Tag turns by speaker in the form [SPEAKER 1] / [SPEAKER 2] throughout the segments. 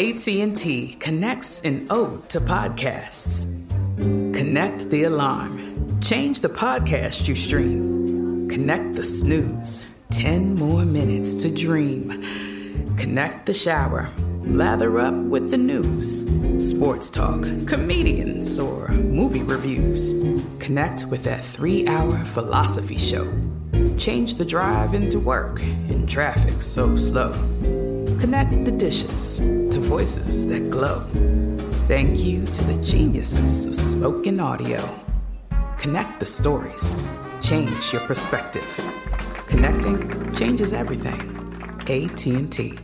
[SPEAKER 1] AT&T connects an ode to podcasts. Connect the alarm. Change the podcast you stream. Connect the snooze. 10 more minutes to dream. Connect the shower. Lather up with the news. Sports talk, comedians, or movie reviews. Connect with that 3-hour philosophy show. Change the drive into work in traffic so slow. Connect the dishes to voices that glow. Thank you to the geniuses of spoken audio. Connect the stories. Change your perspective. Connecting changes everything. AT&T.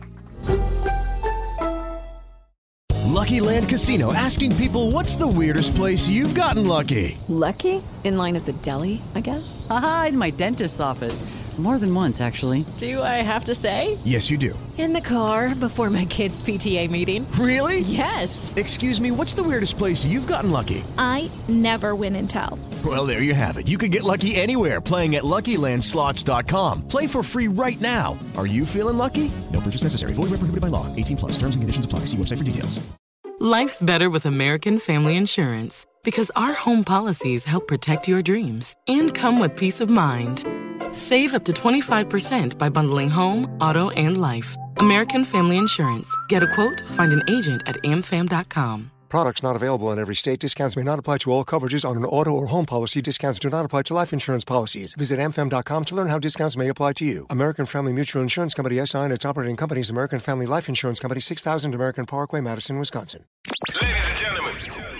[SPEAKER 2] Lucky Land Casino, asking people, what's the weirdest place you've gotten lucky?
[SPEAKER 3] Lucky? In line at the deli, I guess?
[SPEAKER 4] Aha, in my dentist's office. More than once, actually.
[SPEAKER 3] Do I have to say?
[SPEAKER 2] Yes, you do.
[SPEAKER 3] In the car before my kids' PTA meeting.
[SPEAKER 2] Really?
[SPEAKER 3] Yes.
[SPEAKER 2] Excuse me, what's the weirdest place you've gotten lucky?
[SPEAKER 5] I never win and tell.
[SPEAKER 2] Well, there you have it. You can get lucky anywhere, playing at LuckyLandSlots.com. Play for free right now. Are you feeling lucky? No purchase necessary. Void where prohibited by law. 18+. Terms and conditions apply. See website for details.
[SPEAKER 6] Life's better with American Family Insurance because our home policies help protect your dreams and come with peace of mind. Save up to 25% by bundling home, auto, and life. American Family Insurance. Get a quote, find an agent at amfam.com.
[SPEAKER 7] Products not available in every state. Discounts may not apply to all coverages on an auto or home policy. Discounts do not apply to life insurance policies. Visit amfam.com to learn how discounts may apply to you. American Family Mutual Insurance Company, SI, and its operating companies, American Family Life Insurance Company, 6000 American Parkway, Madison, Wisconsin.
[SPEAKER 8] Ladies and gentlemen,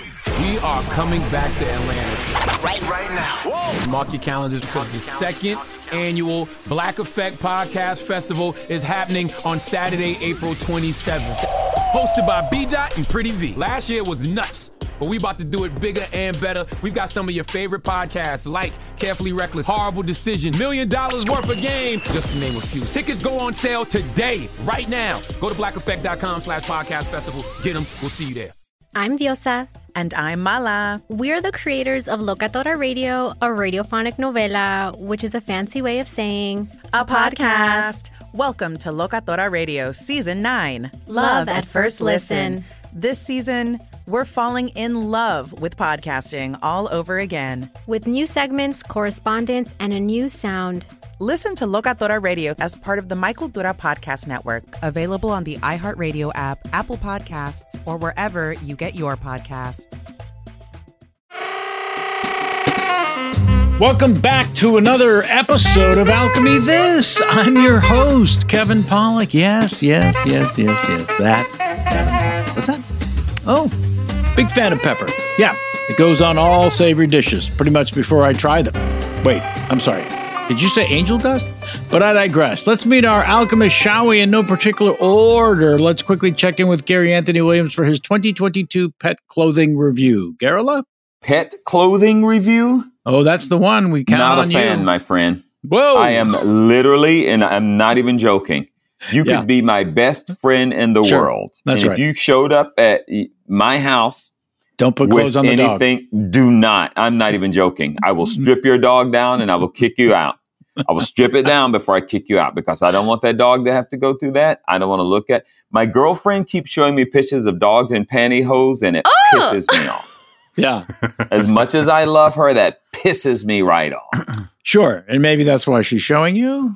[SPEAKER 8] we are coming back to Atlanta
[SPEAKER 9] right now. Whoa.
[SPEAKER 8] Mark your calendars because the second annual Black Effect Podcast Festival is happening on Saturday, April 27th. Hosted by B-Dot and Pretty V. Last year was nuts, but we about to do it bigger and better. We've got some of your favorite podcasts like Carefully Reckless, Horrible Decision, $1 Million Worth of Game, just to name a few. Tickets go on sale today, right now. Go to blackeffect.com/podcast festival. Get them. We'll see you there.
[SPEAKER 5] I'm Diosa.
[SPEAKER 10] And I'm Mala.
[SPEAKER 5] We're the creators of Locatora Radio, a radiophonic novela, which is a fancy way of saying
[SPEAKER 10] a podcast. Welcome to Locatora Radio Season 9.
[SPEAKER 5] Love at First Listen.
[SPEAKER 10] This season, we're falling in love with podcasting all over again.
[SPEAKER 5] With new segments, correspondence, and a new sound.
[SPEAKER 10] Listen to Locatora Radio as part of the My Cultura Podcast Network.
[SPEAKER 4] Available on the iHeartRadio app, Apple Podcasts, or wherever you get your podcasts.
[SPEAKER 11] Welcome back to another episode of Alchemy This. I'm your host, Kevin Pollak. Yes. That Kevin Pollak. What's that? Oh, big fan of pepper. Yeah, it goes on all savory dishes pretty much before I try them. Wait, I'm sorry. Did you say angel dust? But I digress. Let's meet our alchemist, shall we? In no particular order. Let's quickly check in with Gary Anthony Williams for his 2022 pet clothing review. Garilla?
[SPEAKER 12] Pet clothing review?
[SPEAKER 11] Oh, that's the one. We count on you.
[SPEAKER 12] Not a fan, my friend.
[SPEAKER 11] Whoa.
[SPEAKER 12] I am literally, and I'm not even joking, you could be my best friend in the world.
[SPEAKER 11] That's
[SPEAKER 12] and
[SPEAKER 11] right.
[SPEAKER 12] if you showed up at my house,
[SPEAKER 11] don't put clothes on the dog.
[SPEAKER 12] Do not. I'm not even joking. I will strip your dog down and I will kick you out. I will strip it down before I kick you out because I don't want that dog to have to go through that. I don't want to look at. My girlfriend keeps showing me pictures of dogs in pantyhose and it pisses me off.
[SPEAKER 11] Yeah.
[SPEAKER 12] As much as I love her, that pisses me right off.
[SPEAKER 11] Sure. And maybe that's why she's showing you.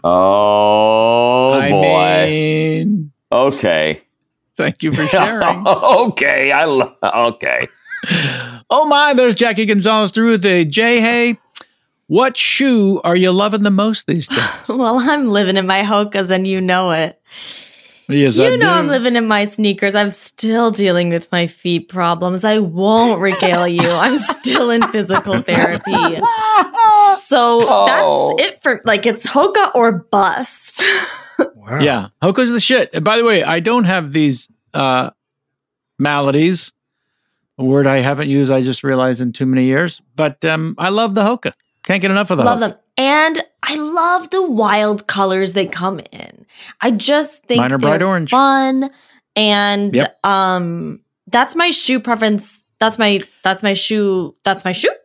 [SPEAKER 12] Oh, boy. Okay.
[SPEAKER 11] Thank you for sharing.
[SPEAKER 12] Okay. Okay.
[SPEAKER 11] Oh, my. There's Jackie Gonzalez through with a Jay. Hey, what shoe are you loving the most these days?
[SPEAKER 13] Well, I'm living in my Hokas and you know it.
[SPEAKER 11] Yes,
[SPEAKER 13] you know I'm living in my sneakers. I'm still dealing with my feet problems. I won't regale you. I'm still in physical therapy. So that's it for, it's Hoka or bust.
[SPEAKER 11] Wow. Yeah, Hoka's the shit. And by the way, I don't have these maladies, a word I haven't used, I just realized, in too many years. But I love the Hoka. Can't get enough of them.
[SPEAKER 13] Love them. And I love the wild colors they come in. I just think
[SPEAKER 11] mine are bright orange.
[SPEAKER 13] Fun. And that's my shoe preference. That's my shoe.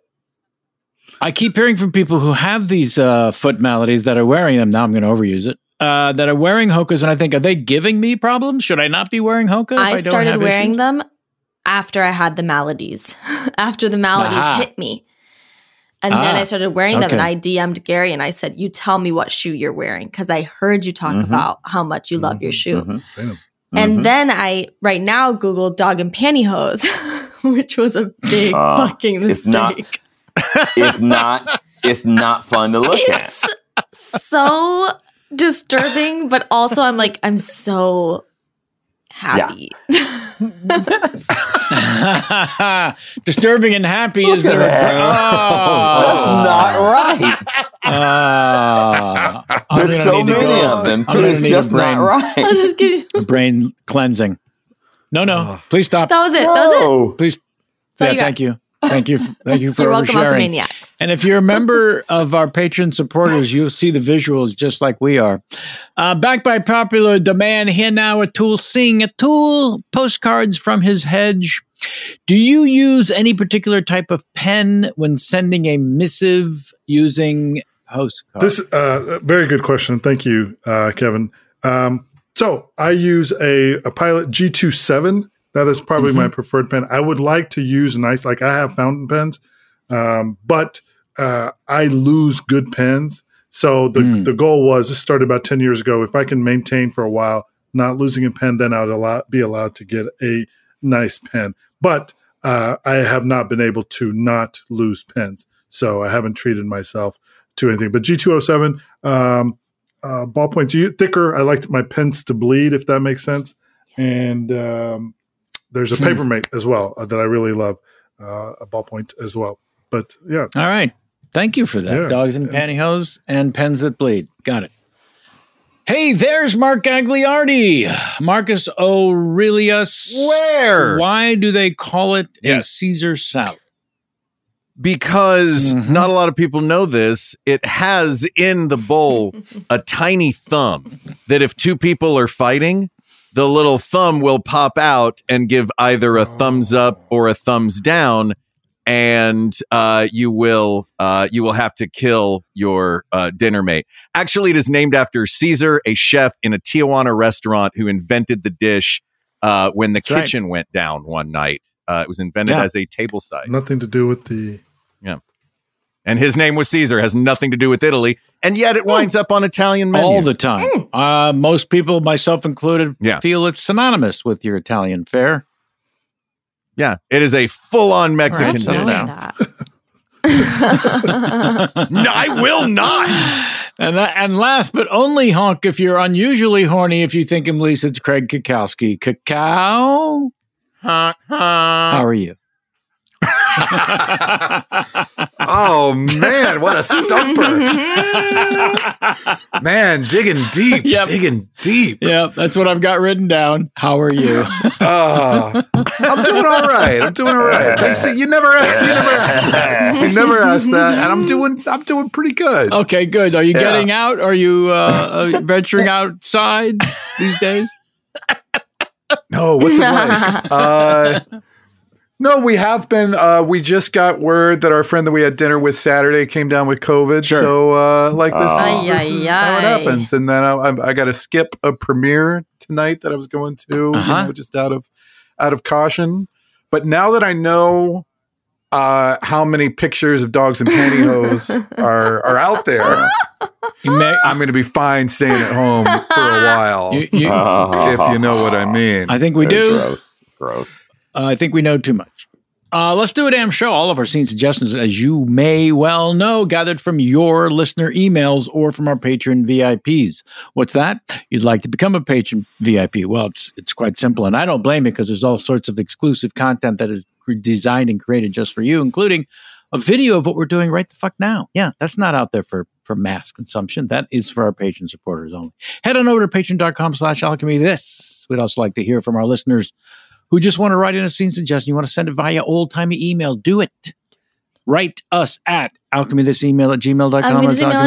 [SPEAKER 11] I keep hearing from people who have these foot maladies that are wearing them. Now I'm going to overuse it. that are wearing Hokas, and I think, are they giving me problems? Should I not be wearing Hoka?
[SPEAKER 13] I started wearing them after I had the maladies, after the maladies hit me. And then I started wearing them, and I DM'd Gary, and I said, you tell me what shoe you're wearing, because I heard you talk about how much you love your shoe. And then I, right now, Googled dog and pantyhose, which was a big fucking mistake.
[SPEAKER 12] It's not fun to look at.
[SPEAKER 13] It's so disturbing, but also I'm so happy.
[SPEAKER 11] Disturbing and happy.
[SPEAKER 12] Look
[SPEAKER 11] Is there
[SPEAKER 12] that's not right. There's so many of them too. It's just not right.
[SPEAKER 13] I'm just kidding.
[SPEAKER 11] Brain cleansing. No. Please stop.
[SPEAKER 13] That was it.
[SPEAKER 11] Please. Yeah, thank you. Thank you for
[SPEAKER 13] You're welcome,
[SPEAKER 11] oversharing.
[SPEAKER 13] Alchemaniacs.
[SPEAKER 11] And if you're a member of our Patreon supporters, you'll see the visuals just like we are. Backed by popular demand, here now Atul Singh. Atul, postcards from his hedge. Do you use any particular type of pen when sending a missive using postcards?
[SPEAKER 9] This very good question. Thank you, Kevin. So I use a Pilot G27. That is probably my preferred pen. I would like to use I have fountain pens, but I lose good pens. So the goal was, this started about 10 years ago, if I can maintain for a while, not losing a pen, then I would be allowed to get a nice pen. But I have not been able to not lose pens. So I haven't treated myself to anything. But G207, ballpoints, thicker. I like my pens to bleed, if that makes sense. And there's a Papermate as well that I really love, a ballpoint as well. But yeah.
[SPEAKER 11] All right. Thank you for that.
[SPEAKER 9] Yeah.
[SPEAKER 11] Dogs and pantyhose and pens that bleed. Got it. Hey, there's Mark Gagliardi. Marcus Aurelius.
[SPEAKER 14] Where?
[SPEAKER 11] Why do they call it a Caesar salad?
[SPEAKER 14] Because not a lot of people know this. It has in the bowl a tiny thumb that if two people are fighting, the little thumb will pop out and give either a thumbs up or a thumbs down, and you will have to kill your dinner mate. Actually, it is named after Caesar, a chef in a Tijuana restaurant who invented the dish when the kitchen went down one night. It was invented as a table side.
[SPEAKER 9] Nothing to do with the...
[SPEAKER 14] Yeah. And his name was Caesar, has nothing to do with Italy, and yet it winds up on Italian menus.
[SPEAKER 11] All the time. Most people, myself included, feel it's synonymous with your Italian fare.
[SPEAKER 14] Yeah, it is a full-on Mexican dish.
[SPEAKER 13] That.
[SPEAKER 14] No, I will not.
[SPEAKER 11] And last but only honk, if you're unusually horny, if you think him least, it's Craig Kukowski. Cacao? How are you?
[SPEAKER 15] Oh man, what a stumper. Man, digging deep.
[SPEAKER 11] Yeah, that's what I've got written down. How are you?
[SPEAKER 15] I'm doing all right. Thanks to, you never asked that. You never asked that, and I'm doing pretty good.
[SPEAKER 11] Okay, good. Are you getting out? Are you venturing outside these days?
[SPEAKER 15] No, what's it like? No, we have been. We just got word that our friend that we had dinner with Saturday came down with COVID.
[SPEAKER 11] Sure.
[SPEAKER 15] So, this is how it happens. And then I got to skip a premiere tonight that I was going to, just out of caution. But now that I know how many pictures of dogs and pantyhose are out there, I'm going to be fine staying at home for a while. If you know what I mean.
[SPEAKER 11] I think we do.
[SPEAKER 12] Gross.
[SPEAKER 11] I think we know too much. Let's do a damn show. All of our scene suggestions, as you may well know, gathered from your listener emails or from our patron VIPs. What's that? You'd like to become a patron VIP. Well, it's quite simple, and I don't blame you because there's all sorts of exclusive content that is designed and created just for you, including a video of what we're doing right the fuck now. Yeah, that's not out there for mass consumption. That is for our patron supporters only. Head on over to patreon.com/alchemy this. We'd also like to hear from our listeners who just want to write in a scene suggestion. You want to send it via old-timey email, do it. Write us at alchemythisemail@gmail.com.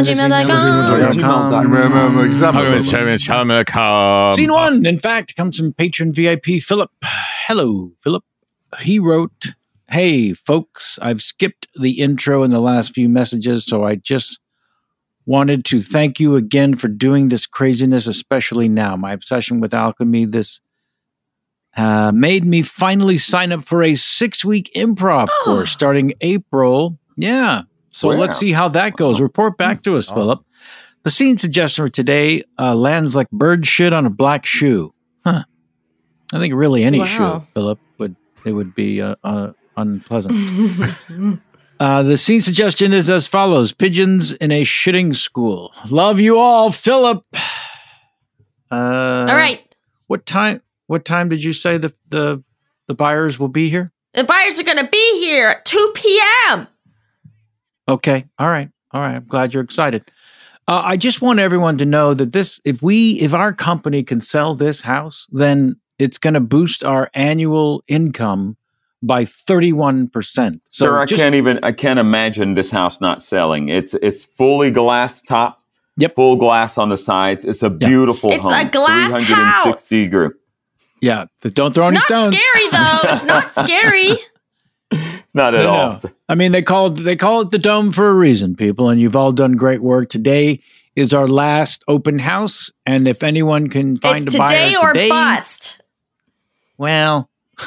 [SPEAKER 11] Scene one, in fact, comes from patron VIP Philip. Hello, Philip. He wrote, "Hey, folks, I've skipped the intro in the last few messages, so I just wanted to thank you again for doing this craziness, especially now. My obsession with alchemy, this made me finally sign up for a 6-week improv course starting April. Yeah. So let's see how that goes. Report back to us, Philip. The scene suggestion for today lands like bird shit on a black shoe. Huh. I think really any shoe, Philip, would be unpleasant. The scene suggestion is as follows: pigeons in a shitting school. Love you all, Philip.
[SPEAKER 13] All right.
[SPEAKER 11] What time did you say the buyers will be here?
[SPEAKER 13] The buyers are going to be here at 2 p.m.
[SPEAKER 11] Okay. All right. I'm glad you're excited. I just want everyone to know that if our company can sell this house, then it's going to boost our annual income by 31%. So
[SPEAKER 12] Sir, I can't imagine this house not selling. It's fully glass top.
[SPEAKER 11] Yep.
[SPEAKER 12] Full glass on the sides. It's a beautiful home.
[SPEAKER 13] It's a glass
[SPEAKER 12] 360
[SPEAKER 13] house.
[SPEAKER 12] group.
[SPEAKER 11] Yeah. Don't throw any stones.
[SPEAKER 13] Not scary though. It's not scary.
[SPEAKER 12] It's not at all.
[SPEAKER 11] I mean, they call it the Dome for a reason, people, and you've all done great work. Today is our last open house, and if anyone can find a buyer
[SPEAKER 13] today or bust.
[SPEAKER 11] Well,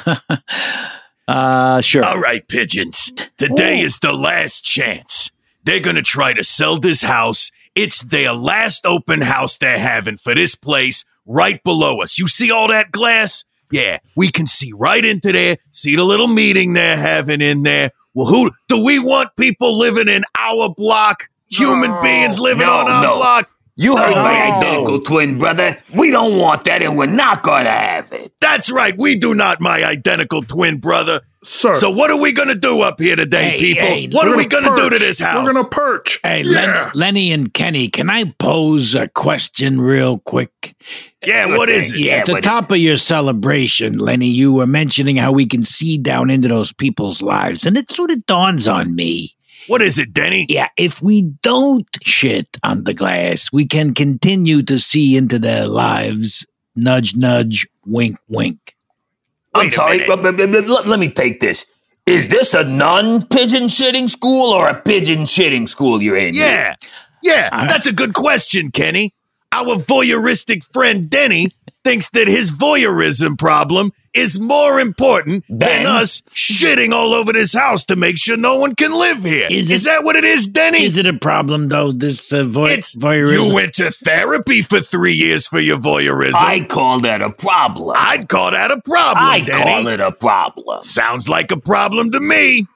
[SPEAKER 11] sure.
[SPEAKER 16] All right, pigeons. Today is the last chance. They're going to try to sell this house. It's their last open house they're having for this place right below us. You see all that glass? Yeah, we can see right into there. See the little meeting they're having in there. Well, who do we want people living in our block? Human beings living on our block?
[SPEAKER 17] You heard my identical twin brother. We don't want that, and we're not going to have it.
[SPEAKER 16] That's right. We do not, my identical twin brother.
[SPEAKER 9] Sir.
[SPEAKER 16] So what are we going to do up here today, people? What are we going to do to this house?
[SPEAKER 9] We're going to perch.
[SPEAKER 11] Hey, Lenny and Kenny, can I pose a question real quick?
[SPEAKER 16] Yeah, what is it?
[SPEAKER 11] Yeah, at the top of your celebration, Lenny, you were mentioning how we can see down into those people's lives, and it sort of dawns on me.
[SPEAKER 16] What is it, Denny?
[SPEAKER 11] Yeah, if we don't shit on the glass, we can continue to see into their lives. Nudge, nudge, wink, wink.
[SPEAKER 17] I'm sorry, let me take this. Is this a non-pigeon shitting school or a pigeon shitting school you're in?
[SPEAKER 16] Yeah, that's a good question, Kenny. Our voyeuristic friend Denny thinks that his voyeurism problem is more important than us shitting all over this house to make sure no one can live here. Is that what it is, Denny?
[SPEAKER 11] Is it a problem, though, this voyeurism?
[SPEAKER 16] You went to therapy for 3 years for your voyeurism.
[SPEAKER 17] I call that a problem.
[SPEAKER 16] I'd call that a problem, Denny.
[SPEAKER 17] Call it a problem.
[SPEAKER 16] Sounds like a problem to me.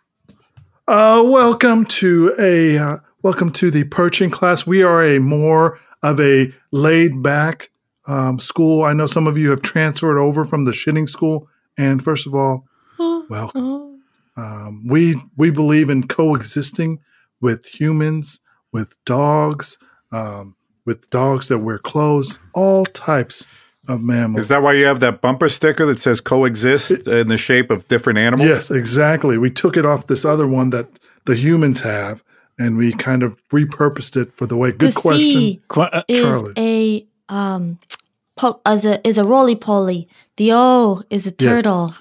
[SPEAKER 9] Welcome to the perching class. We are a more of a laid back school. I know some of you have transferred over from the shitting school. And first of all, welcome. We believe in coexisting with humans, with dogs that wear clothes, all types of mammals.
[SPEAKER 15] Is that why you have that bumper sticker that says coexist in the shape of different animals?
[SPEAKER 9] Yes, exactly. We took it off this other one that the humans have, and we kind of repurposed it for the way. Good question,
[SPEAKER 13] Charlie. Is a roly-poly. The O is a turtle.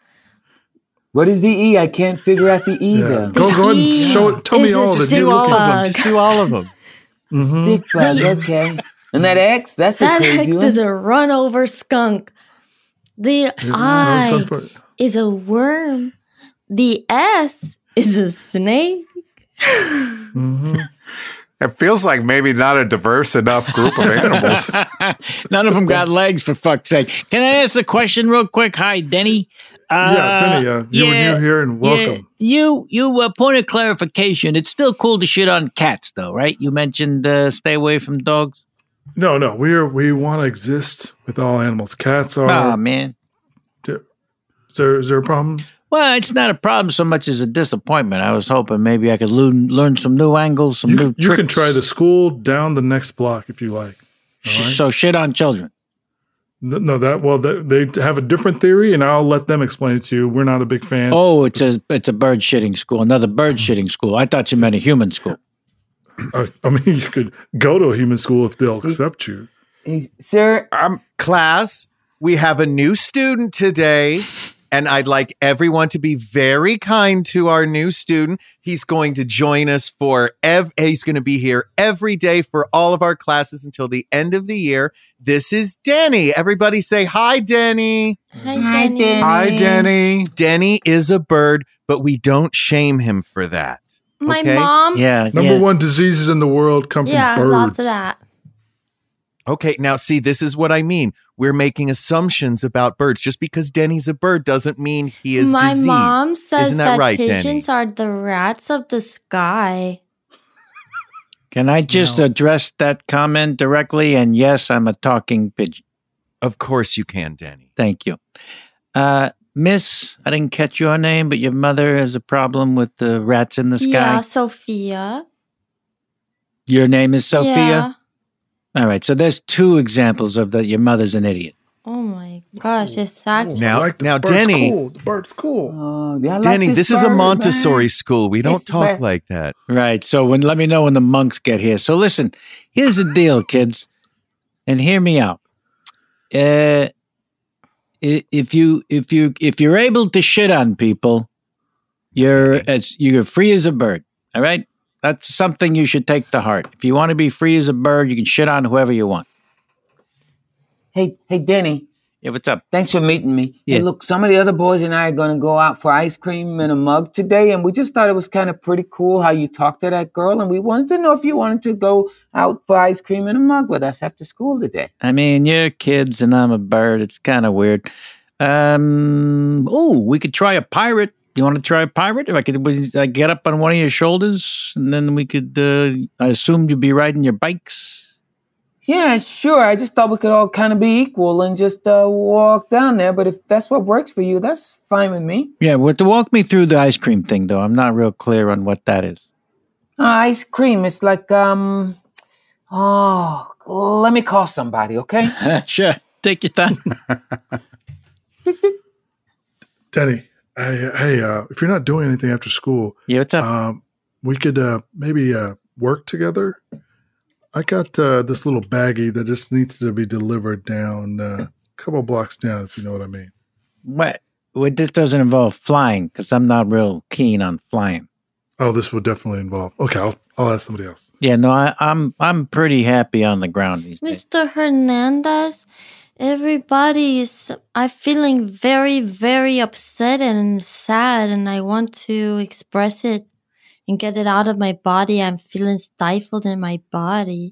[SPEAKER 12] What is the E? I can't figure out the E though.
[SPEAKER 9] Go ahead and show it. Tell me all of it.
[SPEAKER 11] Just do all of them.
[SPEAKER 12] Stick bug, okay. And that X? That's a crazy
[SPEAKER 13] X
[SPEAKER 12] one.
[SPEAKER 13] is a run-over skunk. The I is a worm. The S is a snake.
[SPEAKER 15] It feels like maybe not a diverse enough group of animals.
[SPEAKER 11] None of them got legs, for fuck's sake. Can I ask a question real quick? Hi, Denny.
[SPEAKER 9] Denny, you're here and welcome.
[SPEAKER 11] You point of clarification. It's still cool to shit on cats, though, right? You mentioned stay away from dogs.
[SPEAKER 9] No. We want to exist with all animals. Cats are.
[SPEAKER 11] Oh, man.
[SPEAKER 9] Is there a problem?
[SPEAKER 11] Well, it's not a problem so much as a disappointment. I was hoping maybe I could learn some new angles, new tricks.
[SPEAKER 9] You can try the school down the next block if you like.
[SPEAKER 11] Right? So shit on children.
[SPEAKER 9] No, they have a different theory, and I'll let them explain it to you. We're not a big fan.
[SPEAKER 11] Oh, it's a bird shitting school, another bird shitting school. I thought you meant a human school.
[SPEAKER 9] I mean, you could go to a human school if they'll accept you.
[SPEAKER 12] Hey, sir,
[SPEAKER 14] class, we have a new student today. And I'd like everyone to be very kind to our new student. He's going to join us he's going to be here every day for all of our classes until the end of the year. This is Denny. Everybody say hi, Denny.
[SPEAKER 13] Hi, Denny.
[SPEAKER 15] Hi, Denny.
[SPEAKER 14] Denny is a bird, but we don't shame him for that.
[SPEAKER 13] My
[SPEAKER 14] okay?
[SPEAKER 13] mom.
[SPEAKER 9] Number one diseases in the world come from birds.
[SPEAKER 13] Lots of that.
[SPEAKER 14] Okay, now see, this is what I mean. We're making assumptions about birds. Just because Denny's a bird doesn't mean he is
[SPEAKER 13] My
[SPEAKER 14] diseased.
[SPEAKER 13] mom says
[SPEAKER 14] Isn't that right,
[SPEAKER 13] pigeons
[SPEAKER 14] Denny?
[SPEAKER 13] are the rats of the sky.
[SPEAKER 11] Can I just address that comment directly? And yes, I'm a talking pigeon.
[SPEAKER 14] Of course you can, Denny.
[SPEAKER 11] Thank you. Miss, I didn't catch your name, but your mother has a problem with the rats in the sky.
[SPEAKER 13] Yeah, Sophia.
[SPEAKER 11] Your name is Sophia?
[SPEAKER 13] Yeah.
[SPEAKER 11] All right, so there's two examples of that your mother's an idiot.
[SPEAKER 13] Oh my gosh, it's actually
[SPEAKER 14] Now, Denny,
[SPEAKER 9] Cool. The bird's cool.
[SPEAKER 14] Denny, this is a Montessori school. We don't talk like that.
[SPEAKER 11] Right. So let me know when the monks get here. So listen, here's the deal, kids, and hear me out. If you're able to shit on people, you're free as a bird. All right. That's something you should take to heart. If you want to be free as a bird, you can shit on whoever you want.
[SPEAKER 18] Hey, Denny.
[SPEAKER 11] Yeah, what's up?
[SPEAKER 18] Thanks for meeting me.
[SPEAKER 11] Yeah.
[SPEAKER 18] Hey, look, some of the other boys and I are going to go out for ice cream in a mug today, and we just thought it was kind of pretty cool how you talked to that girl, and we wanted to know if you wanted to go out for ice cream in a mug with us after school today.
[SPEAKER 11] I mean, you're kids and I'm a bird. It's kind of weird. We could try a pirate. You want to try a pirate? If I get up on one of your shoulders, and then we could, I assume you'd be riding your bikes.
[SPEAKER 18] Yeah, sure. I just thought we could all kind of be equal and just walk down there. But if that's what works for you, that's fine with me.
[SPEAKER 11] Yeah, well, to walk me through the ice cream thing, though. I'm not real clear on what that is.
[SPEAKER 18] Ice cream. It's like, let me call somebody, okay?
[SPEAKER 11] Sure. Take your time.
[SPEAKER 9] Denny, hey, if you're not doing anything after school,
[SPEAKER 11] yeah, what's up?
[SPEAKER 9] We could maybe work together. I got this little baggie that just needs to be delivered down a couple blocks down, if you know what I mean.
[SPEAKER 11] What? Well, this doesn't involve flying because I'm not real keen on flying.
[SPEAKER 9] Oh, this would definitely involve. Okay, I'll ask somebody else.
[SPEAKER 11] Yeah, no, I'm pretty happy on the ground these days.
[SPEAKER 13] Mr. Hernandez, I'm feeling very, very upset and sad, and I want to express it and get it out of my body. I'm feeling stifled in my body.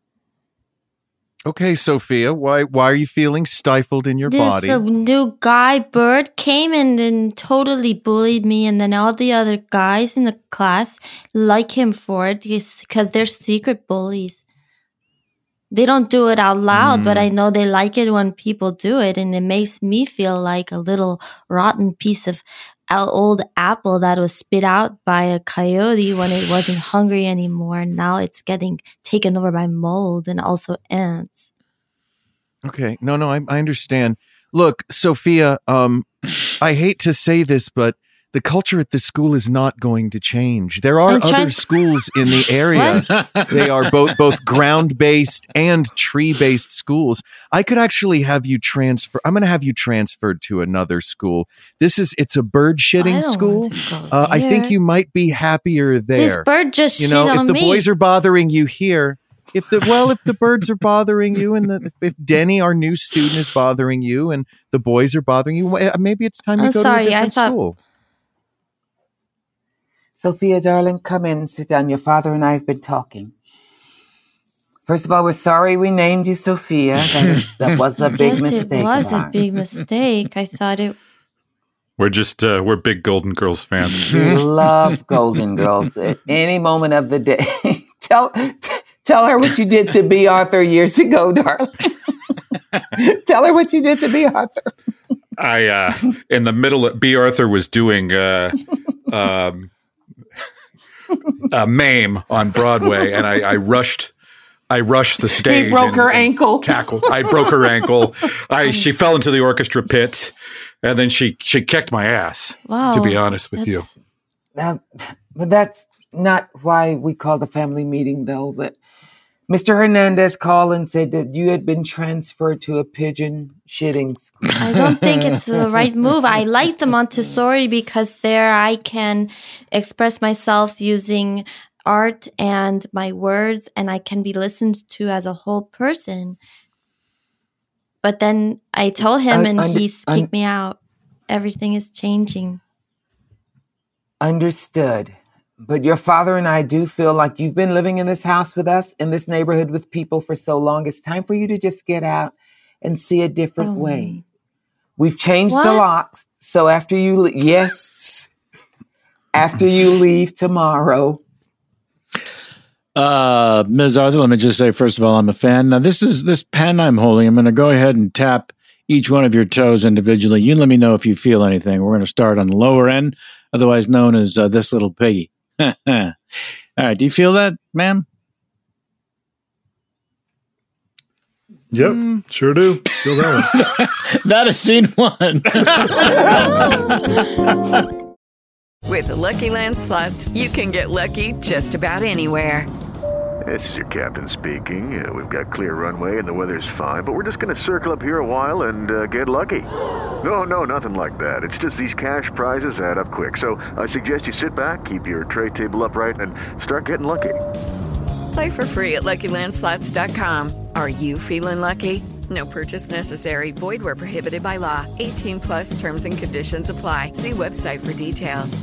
[SPEAKER 14] Okay, Sophia, why are you feeling stifled in your body?
[SPEAKER 13] This new guy, Bird, came in and totally bullied me, and then all the other guys in the class like him for it because they're secret bullies. They don't do it out loud, but I know they like it when people do it, and it makes me feel like a little rotten piece of old apple that was spit out by a coyote when it wasn't hungry anymore. Now it's getting taken over by mold and also ants.
[SPEAKER 14] Okay. No, I understand. Look, Sophia, I hate to say this, but the culture at this school is not going to change. There are other schools in the area. They are both ground-based and tree-based schools. I could actually have you transfer. I'm going to have you transferred to another school. It's a bird shitting school. I think you might be happier there.
[SPEAKER 13] This bird just shit on
[SPEAKER 14] me. If the
[SPEAKER 13] me.
[SPEAKER 14] boys are bothering you here, if the birds are bothering you, and if Denny, our new student, is bothering you, and the boys are bothering you, maybe it's time you go to a different school.
[SPEAKER 18] Sophia, darling, come in and sit down. Your father and I have been talking. First of all, we're sorry we named you Sophia. That was a big mistake.
[SPEAKER 13] It was a big mistake. I thought it.
[SPEAKER 15] We're big Golden Girls fans.
[SPEAKER 18] We love Golden Girls at any moment of the day. Tell her what you did to B. Arthur years ago, darling. Tell her what you did to B. Arthur.
[SPEAKER 15] In the middle of B. Arthur was doing a MAME on Broadway, and I rushed the stage.
[SPEAKER 18] He broke her ankle.
[SPEAKER 15] I broke her ankle. She fell into the orchestra pit, and then she kicked my ass.
[SPEAKER 13] Wow,
[SPEAKER 15] to be honest with you.
[SPEAKER 18] But that's not why we called the family meeting, though. But Mr. Hernandez called and said that you had been transferred to a pigeon shitting school.
[SPEAKER 13] I don't think it's the right move. I like the Montessori because there I can express myself using art and my words, and I can be listened to as a whole person. But then I told him and he's kicked me out. Everything is changing.
[SPEAKER 18] Understood. But your father and I do feel like you've been living in this house with us, in this neighborhood with people for so long. It's time for you to just get out and see a different way. We've changed the locks. So after you, after you leave tomorrow.
[SPEAKER 11] Ms. Arthur, let me just say, first of all, I'm a fan. Now, this pen I'm holding, I'm going to go ahead and tap each one of your toes individually. You let me know if you feel anything. We're going to start on the lower end, otherwise known as this little piggy. All right. Do you feel that, ma'am?
[SPEAKER 9] Yep, sure do. Feel that one.
[SPEAKER 11] That is scene one.
[SPEAKER 19] With the Lucky Land Slots, you can get lucky just about anywhere.
[SPEAKER 20] This is your captain speaking. We've got clear runway and the weather's fine, but we're just going to circle up here a while and get lucky. No, nothing like that. It's just these cash prizes add up quick. So I suggest you sit back, keep your tray table upright, and start getting lucky.
[SPEAKER 19] Play for free at LuckyLandSlots.com. Are you feeling lucky? No purchase necessary. Void where prohibited by law. 18+ terms and conditions apply. See website for details.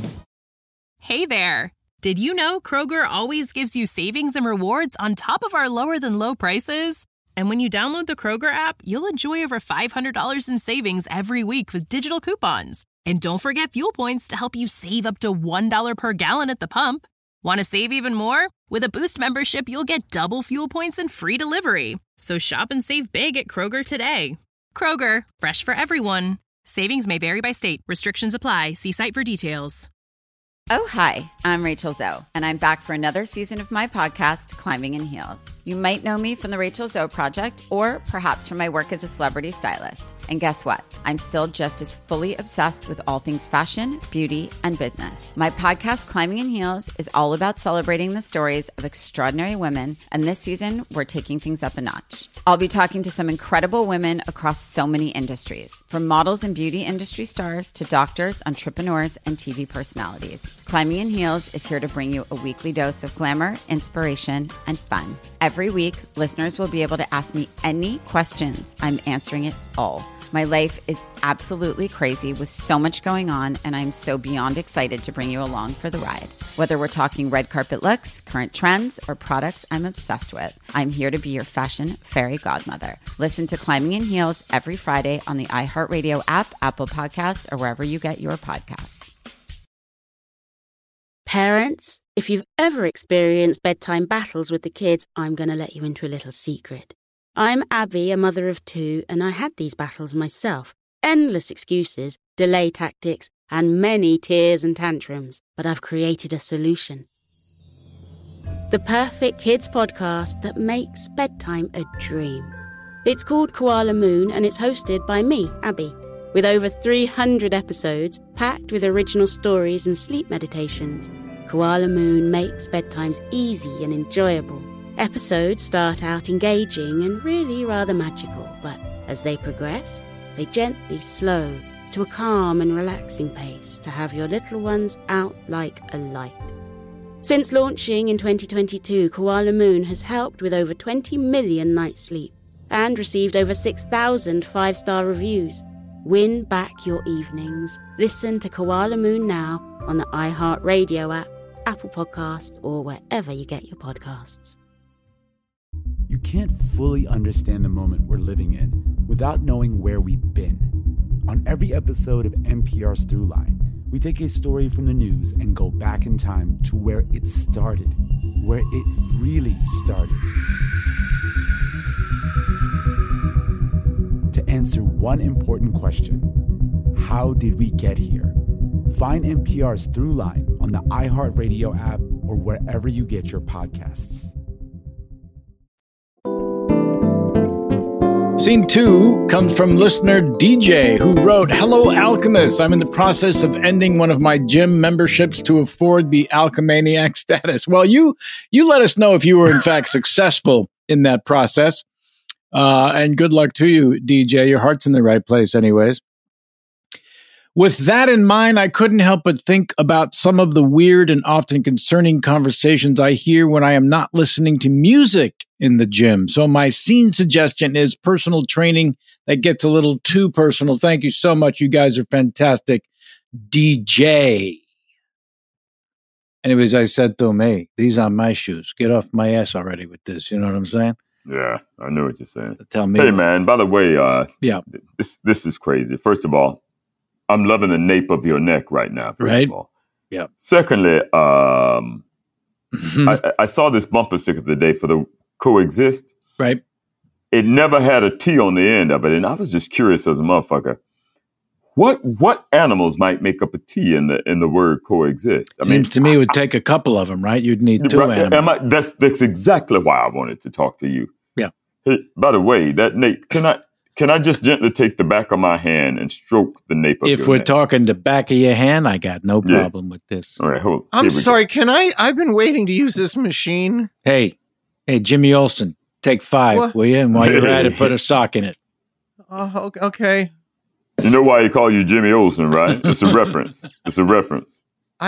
[SPEAKER 21] Hey there. Did you know Kroger always gives you savings and rewards on top of our lower than low prices? And when you download the Kroger app, you'll enjoy over $500 in savings every week with digital coupons. And don't forget fuel points to help you save up to $1 per gallon at the pump. Want to save even more? With a Boost membership, you'll get double fuel points and free delivery. So shop and save big at Kroger today. Kroger, fresh for everyone. Savings may vary by state. Restrictions apply. See site for details.
[SPEAKER 22] Oh, hi, I'm Rachel Zoe, and I'm back for another season of my podcast, Climbing in Heels. You might know me from the Rachel Zoe Project, or perhaps from my work as a celebrity stylist. And guess what? I'm still just as fully obsessed with all things fashion, beauty, and business. My podcast, Climbing in Heels, is all about celebrating the stories of extraordinary women, and this season, we're taking things up a notch. I'll be talking to some incredible women across so many industries, from models and beauty industry stars to doctors, entrepreneurs, and TV personalities. Climbing in Heels is here to bring you a weekly dose of glamour, inspiration, and fun. Every week, listeners will be able to ask me any questions. I'm answering it all. My life is absolutely crazy with so much going on, and I'm so beyond excited to bring you along for the ride. Whether we're talking red carpet looks, current trends, or products I'm obsessed with, I'm here to be your fashion fairy godmother. Listen to Climbing in Heels every Friday on the iHeartRadio app, Apple Podcasts, or wherever you get your podcasts.
[SPEAKER 23] Parents, if you've ever experienced bedtime battles with the kids, I'm going to let you into a little secret. I'm Abby, a mother of 2, and I had these battles myself. Endless excuses, delay tactics, and many tears and tantrums. But I've created a solution. The perfect kids podcast that makes bedtime a dream. It's called Koala Moon, and it's hosted by me, Abby. With over 300 episodes, packed with original stories and sleep meditations, Koala Moon makes bedtimes easy and enjoyable. Episodes start out engaging and really rather magical, but as they progress, they gently slow to a calm and relaxing pace to have your little ones out like a light. Since launching in 2022, Koala Moon has helped with over 20 million nights' sleep and received over 6,000 5-star reviews. Win back your evenings. Listen to Koala Moon now on the iHeartRadio app, Apple Podcasts, or wherever you get your podcasts.
[SPEAKER 24] You can't fully understand the moment we're living in without knowing where we've been. On every episode of NPR's Throughline, we take a story from the news and go back in time to where it started, where it really started. To answer one important question: how did we get here? Find NPR's Throughline on the iHeartRadio app or wherever you get your podcasts.
[SPEAKER 11] Scene 2 comes from listener DJ, who wrote, "Hello, Alchemist. I'm in the process of ending one of my gym memberships to afford the Alchemaniac status." Well, you let us know if you were in fact successful in that process. And good luck to you, DJ. Your heart's in the right place anyways. With that in mind, I couldn't help but think about some of the weird and often concerning conversations I hear when I am not listening to music in the gym. So my scene suggestion is personal training that gets a little too personal. Thank you so much. You guys are fantastic. DJ. Anyways, I said to him, hey, these are my shoes. Get off my ass already with this. You know what I'm saying?
[SPEAKER 12] Yeah, I know what you're saying.
[SPEAKER 11] Tell me.
[SPEAKER 12] Hey, man, by the way,
[SPEAKER 11] yeah,
[SPEAKER 12] this is crazy. First of all, I'm loving the nape of your neck right now. First of all.
[SPEAKER 11] Yeah.
[SPEAKER 12] Secondly, I saw this bumper sticker today for the Coexist.
[SPEAKER 11] Right.
[SPEAKER 12] It never had a T on the end of it, and I was just curious as a motherfucker. What animals might make up a T in the word coexist?
[SPEAKER 11] Seems to me it would take a couple of them, right? You'd need two animals.
[SPEAKER 12] That's exactly why I wanted to talk to you.
[SPEAKER 11] Yeah.
[SPEAKER 12] Hey, by the way, that nape, can I just gently take the back of my hand and stroke the nape of your neck?
[SPEAKER 11] If we're talking the back of your hand, I got no problem with this.
[SPEAKER 12] All right, hold on.
[SPEAKER 14] I'm sorry, can I've been waiting to use this machine.
[SPEAKER 11] Hey, Jimmy Olsen, take 5, will you? And while you're at it, put a sock in it.
[SPEAKER 14] Okay.
[SPEAKER 12] You know why he call you Jimmy Olsen, right? It's a reference. It's a reference.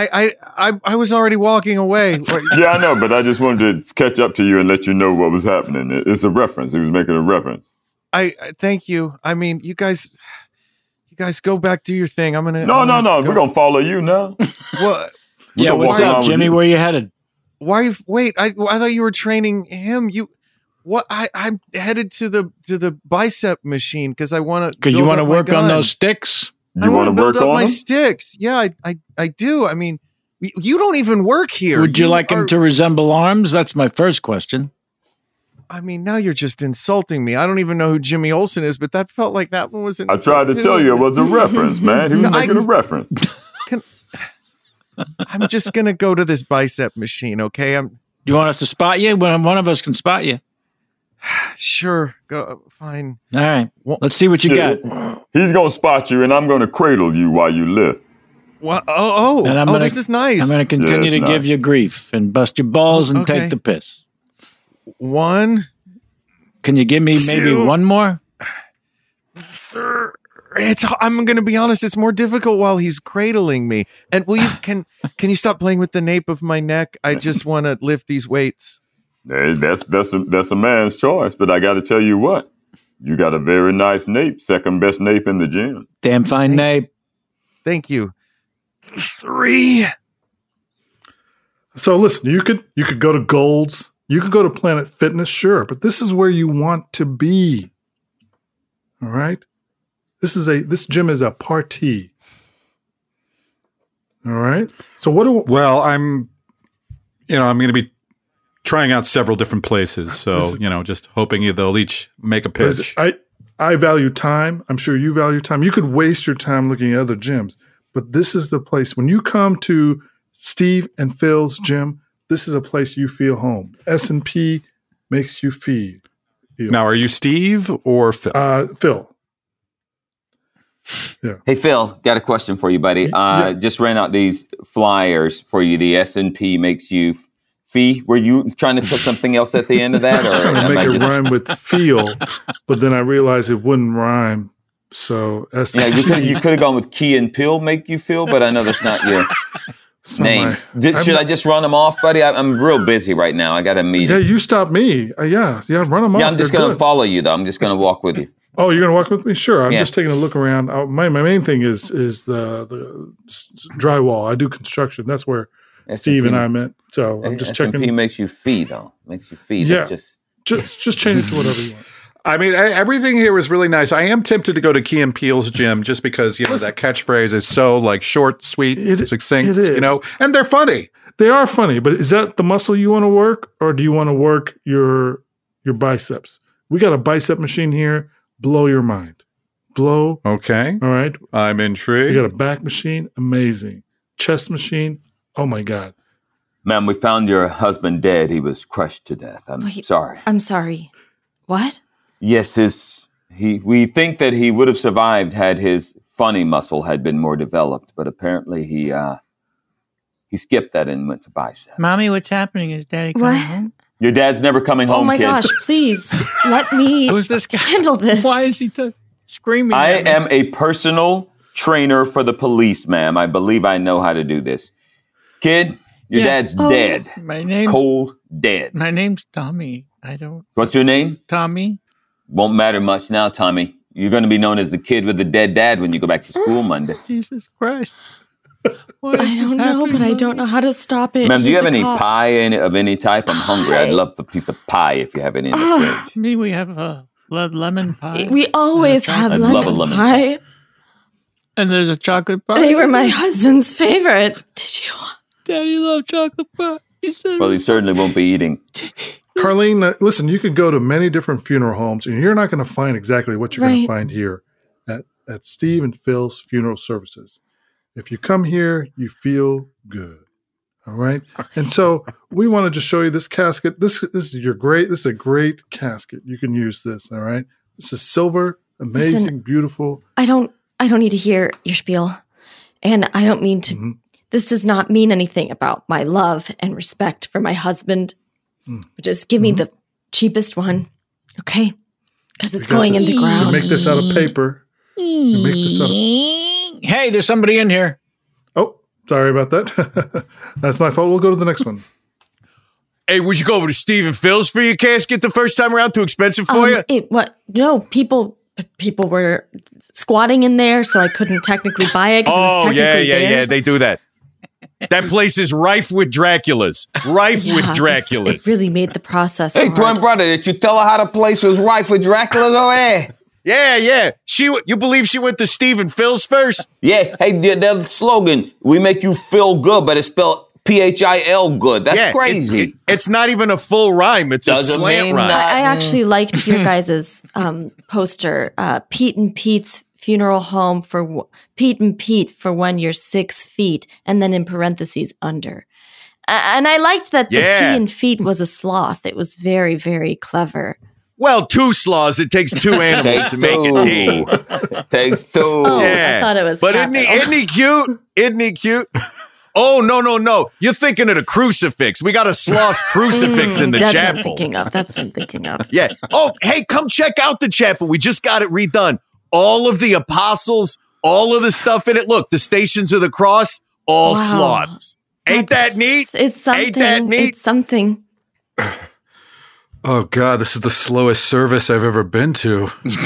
[SPEAKER 14] I was already walking away.
[SPEAKER 12] Yeah, I know, but I just wanted to catch up to you and let you know what was happening. It's a reference. He was making a reference.
[SPEAKER 14] I thank you. I mean, you guys go back, do your thing. I'm gonna.
[SPEAKER 12] No. We're gonna follow you now.
[SPEAKER 14] What?
[SPEAKER 11] Yeah, what's up, Jimmy? Where you headed?
[SPEAKER 14] Why are you? Wait, I thought you were training him. What? I'm headed to the bicep machine because I want to.
[SPEAKER 11] Because you want to work on those sticks.
[SPEAKER 12] You want to
[SPEAKER 14] build
[SPEAKER 12] work
[SPEAKER 14] up
[SPEAKER 12] on
[SPEAKER 14] my
[SPEAKER 12] them?
[SPEAKER 14] sticks? Yeah, I do. I mean, you don't even work here.
[SPEAKER 11] Would you like them to resemble arms? That's my first question.
[SPEAKER 14] I mean, now you're just insulting me. I don't even know who Jimmy Olsen is, but that felt like that one was.
[SPEAKER 12] I tried to tell you it was a reference, man. He was making a reference.
[SPEAKER 14] I'm just gonna go to this bicep machine, okay?
[SPEAKER 11] You want us to spot you? One of us can spot you.
[SPEAKER 14] Sure, go fine.
[SPEAKER 11] All right, let's see what you got.
[SPEAKER 12] He's gonna spot you, and I'm gonna cradle you while you lift.
[SPEAKER 14] What? This is nice.
[SPEAKER 11] I'm going to continue to give you grief and bust your balls and take the piss.
[SPEAKER 14] 1.
[SPEAKER 11] Can you give me maybe 1 more?
[SPEAKER 14] I'm going to be honest. It's more difficult while he's cradling me. And will you can you stop playing with the nape of my neck? I just want to lift these weights.
[SPEAKER 12] Hey, that's a man's choice. But I got to tell you what, you got a very nice nape, second best nape in the gym.
[SPEAKER 11] Damn fine nape.
[SPEAKER 14] Thank you. 3.
[SPEAKER 9] So listen, you could go to Gold's, you could go to Planet Fitness, sure, but this is where you want to be. All right? This gym is a party. All right? So
[SPEAKER 15] I'm going to be trying out several different places, so just hoping they'll each make a pitch.
[SPEAKER 9] I value time. I'm sure you value time. You could waste your time looking at other gyms, but this is the place. When you come to Steve and Phil's gym, this is a place you feel home. S&P makes you feel.
[SPEAKER 15] Now, are you Steve or Phil?
[SPEAKER 9] Phil. Yeah.
[SPEAKER 12] Hey, Phil, got a question for you, buddy. Just ran out these flyers for you. The S&P makes you fee. Were you trying to put something else at the end of that?
[SPEAKER 9] I was trying to make it rhyme with feel, but then I realized it wouldn't rhyme. So S&P.
[SPEAKER 12] You could have gone with Key and Pill make you feel, but I know that's not your name. Should I just run them off, buddy? I'm real busy right now. I got a meeting.
[SPEAKER 9] Yeah, you stop me. Yeah, run them off.
[SPEAKER 12] Yeah, I'm just going to follow you, though. I'm just going to walk with you.
[SPEAKER 9] Oh, you're going to walk with me? Sure. I'm just taking a look around. My main thing is the drywall. I do construction. That's where Steve and I met. So I'm just checking.
[SPEAKER 12] S&P makes you fee, though. Makes you fee.
[SPEAKER 9] Yeah.
[SPEAKER 12] That's
[SPEAKER 9] just change it to whatever you want.
[SPEAKER 15] I mean, everything here is really nice. I am tempted to go to Key and Peele's gym just because, that catchphrase is so like short, sweet, succinct,
[SPEAKER 9] it is.
[SPEAKER 15] and they're funny.
[SPEAKER 9] They are funny, but is that the muscle you want to work, or do you want to work your biceps? We got a bicep machine here. Blow your mind. Blow.
[SPEAKER 15] Okay.
[SPEAKER 9] All right.
[SPEAKER 15] I'm intrigued.
[SPEAKER 9] You got a back machine. Amazing. Chest machine. Oh, my God.
[SPEAKER 12] Ma'am, we found your husband dead. He was crushed to death. I'm sorry.
[SPEAKER 13] I'm sorry. What?
[SPEAKER 12] Yes, we think that he would have survived had his funny muscle had been more developed, but apparently he skipped that and went to bicep.
[SPEAKER 11] Mommy, what's happening? Is Daddy coming home?
[SPEAKER 12] Your dad's never coming home,
[SPEAKER 13] Oh my
[SPEAKER 12] kid.
[SPEAKER 13] gosh, please let me
[SPEAKER 11] Who's this guy?
[SPEAKER 13] handle this.
[SPEAKER 11] Why is he screaming?
[SPEAKER 12] I
[SPEAKER 11] at me?
[SPEAKER 12] am a personal trainer for the police, ma'am. I believe I know how to do this. Kid, your dad's dead.
[SPEAKER 11] My name's
[SPEAKER 12] Cold dead.
[SPEAKER 11] My name's Tommy. I don't.
[SPEAKER 12] What's your name?
[SPEAKER 11] Tommy.
[SPEAKER 12] Won't matter much now, Tommy. You're going to be known as the kid with the dead dad when you go back to school Monday.
[SPEAKER 11] Jesus Christ.
[SPEAKER 13] I don't know, but I don't know how to stop it.
[SPEAKER 12] Ma'am, do you
[SPEAKER 13] He's
[SPEAKER 12] have
[SPEAKER 13] a
[SPEAKER 12] any
[SPEAKER 13] cop.
[SPEAKER 12] pie of any type? I'm hungry. I'd love a piece of pie if you have any in the fridge.
[SPEAKER 11] Me, we have a lemon pie.
[SPEAKER 13] We always have
[SPEAKER 12] I'd love a lemon
[SPEAKER 13] pie.
[SPEAKER 11] And there's a chocolate pie.
[SPEAKER 13] They were my husband's favorite. Did you?
[SPEAKER 11] Daddy loved chocolate pie. He said,
[SPEAKER 12] Well, he certainly won't be eating.
[SPEAKER 9] Carlene, listen, you could go to many different funeral homes, and you're not going to find exactly what you're going to find here at Steve and Phil's Funeral Services. If you come here, you feel good. All right. And so we want to just show you this casket. This is a great casket. You can use this. All right. This is silver, amazing,
[SPEAKER 13] Listen,
[SPEAKER 9] beautiful.
[SPEAKER 13] I don't need to hear your spiel. And I don't mean to this does not mean anything about my love and respect for my husband. Just give me the cheapest one. Okay? Because it's going in the ground.
[SPEAKER 9] You make this out of paper. You make this out of
[SPEAKER 11] Hey, there's somebody in here.
[SPEAKER 9] Oh, sorry about that. That's my fault. We'll go to the next one.
[SPEAKER 16] Hey, would you go over to Steve and Phil's for your casket the first time around? Too expensive for you?
[SPEAKER 13] No, people were squatting in there, so I couldn't technically buy it because it was technically theirs.
[SPEAKER 16] They do that. That place is rife with Draculas. With Draculas.
[SPEAKER 13] It really made the process
[SPEAKER 18] Hey,
[SPEAKER 13] hard.
[SPEAKER 18] twin brother, did you tell her how the place was rife with Draculas over there?
[SPEAKER 16] Yeah. You believe she went to Steve and Phil's first?
[SPEAKER 17] Yeah. Hey, their slogan, we make you feel good, but it's spelled PHIL good. That's crazy.
[SPEAKER 16] It's not even a full rhyme. It's a slant rhyme.
[SPEAKER 13] I actually liked your guys' poster, Pete and Pete's funeral home for Pete and Pete for when you're 6 feet, and then in parentheses under. And I liked that the T in feet was a sloth. It was very, very clever.
[SPEAKER 16] Well, 2 sloths. It takes 2 animals to make a T.
[SPEAKER 17] Takes 2.
[SPEAKER 13] Oh, I thought it was
[SPEAKER 16] But
[SPEAKER 13] capital.
[SPEAKER 16] isn't he cute? Isn't he cute? Oh, no. You're thinking of the crucifix. We got a sloth crucifix in the
[SPEAKER 13] That's
[SPEAKER 16] chapel.
[SPEAKER 13] what I'm thinking of.
[SPEAKER 16] Yeah. Oh, hey, come check out the chapel. We just got it redone. All of the apostles, all of the stuff in it. Look, the Stations of the Cross, all
[SPEAKER 13] Wow.
[SPEAKER 16] sloths. Ain't that neat?
[SPEAKER 13] It's something.
[SPEAKER 16] Ain't that neat?
[SPEAKER 13] It's something.
[SPEAKER 15] Oh God, this is the slowest service I've ever been to.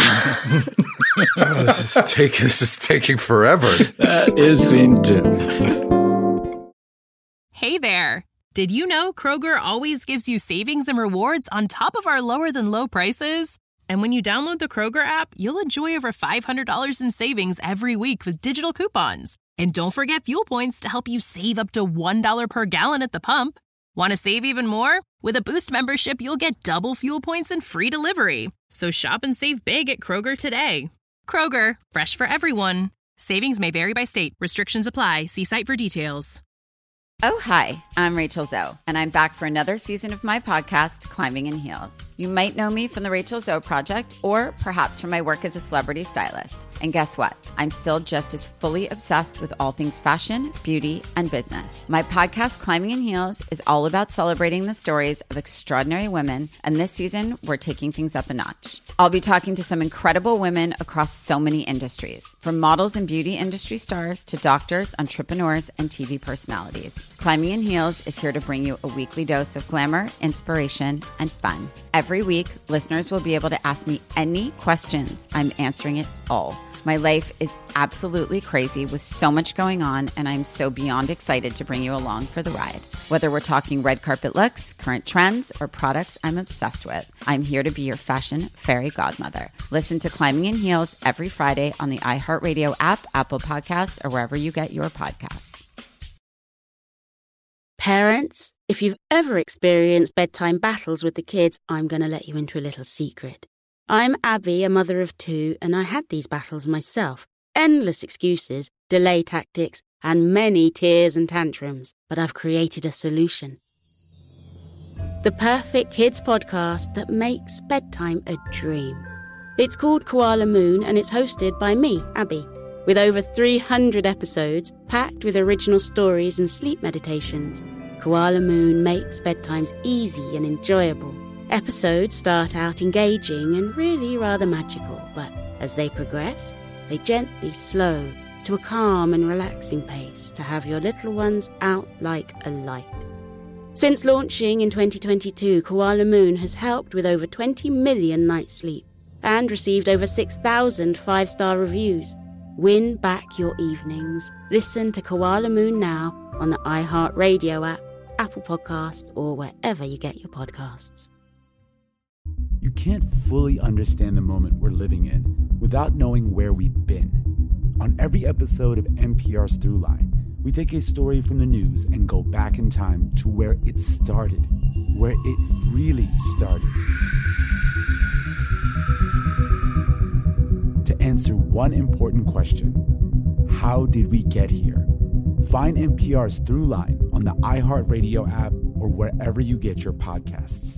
[SPEAKER 15] This is taking forever.
[SPEAKER 11] That is scene 2.
[SPEAKER 21] Hey there. Did you know Kroger always gives you savings and rewards on top of our lower than low prices? And when you download the Kroger app, you'll enjoy over $500 in savings every week with digital coupons. And don't forget fuel points to help you save up to $1 per gallon at the pump. Want to save even more? With a Boost membership, you'll get double fuel points and free delivery. So shop and save big at Kroger today. Kroger, fresh for everyone. Savings may vary by state. Restrictions apply. See site for details.
[SPEAKER 22] Oh, hi, I'm Rachel Zoe, and I'm back for another season of my podcast, Climbing in Heels. You might know me from the Rachel Zoe Project, or perhaps from my work as a celebrity stylist. And guess what? I'm still just as fully obsessed with all things fashion, beauty, and business. My podcast, Climbing in Heels, is all about celebrating the stories of extraordinary women, and this season, we're taking things up a notch. I'll be talking to some incredible women across so many industries, from models and beauty industry stars to doctors, entrepreneurs, and TV personalities. Climbing in Heels is here to bring you a weekly dose of glamour, inspiration, and fun. Every week, listeners will be able to ask me any questions. I'm answering it all. My life is absolutely crazy with so much going on, and I'm so beyond excited to bring you along for the ride. Whether we're talking red carpet looks, current trends, or products I'm obsessed with, I'm here to be your fashion fairy godmother. Listen to Climbing in Heels every Friday on the iHeartRadio app, Apple Podcasts, or wherever you get your podcasts.
[SPEAKER 23] Parents, if you've ever experienced bedtime battles with the kids, I'm going to let you into a little secret. I'm Abby, a mother of 2, and I had these battles myself. Endless excuses, delay tactics, and many tears and tantrums. But I've created a solution. The perfect kids podcast that makes bedtime a dream. It's called Koala Moon, and it's hosted by me, Abby, with over 300 episodes packed with original stories and sleep meditations. Koala Moon makes bedtimes easy and enjoyable. Episodes start out engaging and really rather magical, but as they progress, they gently slow to a calm and relaxing pace to have your little ones out like a light. Since launching in 2022, Koala Moon has helped with over 20 million nights' sleep and received over 6,000 5-star reviews. Win back your evenings. Listen to Koala Moon now on the iHeartRadio app, Apple Podcasts, or wherever you get your podcasts.
[SPEAKER 24] You can't fully understand the moment we're living in without knowing where we've been. On every episode of NPR's Throughline, we take a story from the news and go back in time to where it started, where it really started. To answer one important question, how did we get here? Find NPR's Throughline on the iHeartRadio app or wherever you get your podcasts.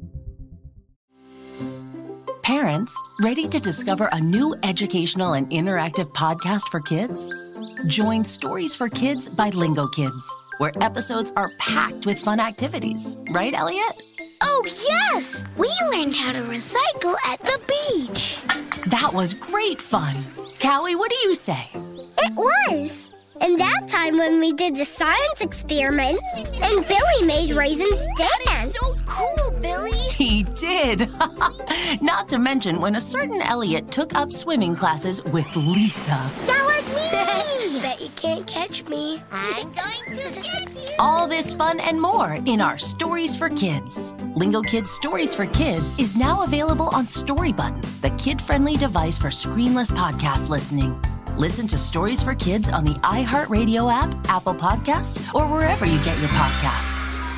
[SPEAKER 1] Parents, ready to discover a new educational and interactive podcast for kids? Join Stories for Kids by Lingo Kids, where episodes are packed with fun activities. Right, Elliot?
[SPEAKER 2] Oh, yes! We learned how to recycle at the beach.
[SPEAKER 1] That was great fun. Callie, what do you say?
[SPEAKER 2] It was. And that time when we did the science experiments and Billy made raisins dance. So cool, Billy.
[SPEAKER 1] He did. Not to mention when a certain Elliot took up swimming classes with Lisa.
[SPEAKER 2] That was me. Bet you can't catch me. I'm going to get you.
[SPEAKER 1] All this fun and more in our Stories for Kids. Lingo Kids Stories for Kids is now available on Storybutton, the kid-friendly device for screenless podcast listening. Listen to Stories for Kids on the iHeartRadio app, Apple Podcasts, or wherever you get your podcasts.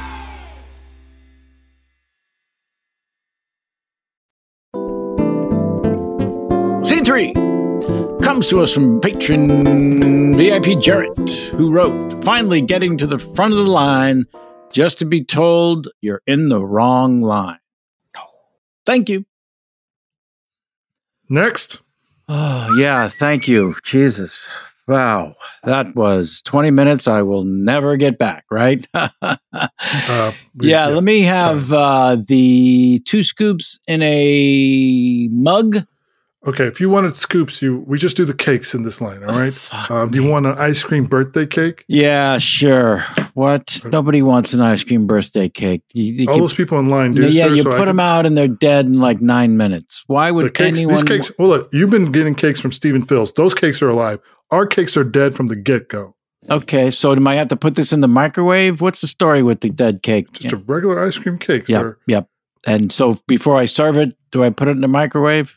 [SPEAKER 11] Scene 3 comes to us from patron VIP Jarrett, who wrote, "Finally getting to the front of the line just to be told you're in the wrong line. Thank you."
[SPEAKER 9] Next.
[SPEAKER 11] Oh, yeah, thank you. Jesus. Wow. That was 20 minutes I will never get back, right? Yeah, let me have the 2 scoops in a mug.
[SPEAKER 9] Okay, if you wanted scoops, we just do the cakes in this line, all right? Do you want an ice cream birthday cake?
[SPEAKER 11] Yeah, sure. What? Nobody wants an ice cream birthday cake.
[SPEAKER 9] All those people in line do.
[SPEAKER 11] Yeah,
[SPEAKER 9] sir,
[SPEAKER 11] you put them out and they're dead in like 9 minutes. Why would anyone?
[SPEAKER 9] These cakes. Well, look, you've been getting cakes from Stephen Phil's. Those cakes are alive. Our cakes are dead from the get-go.
[SPEAKER 11] Okay, so do I have to put this in the microwave? What's the story with the dead cake?
[SPEAKER 9] Just a regular ice cream cake, sir.
[SPEAKER 11] Yep. And so before I serve it, do I put it in the microwave?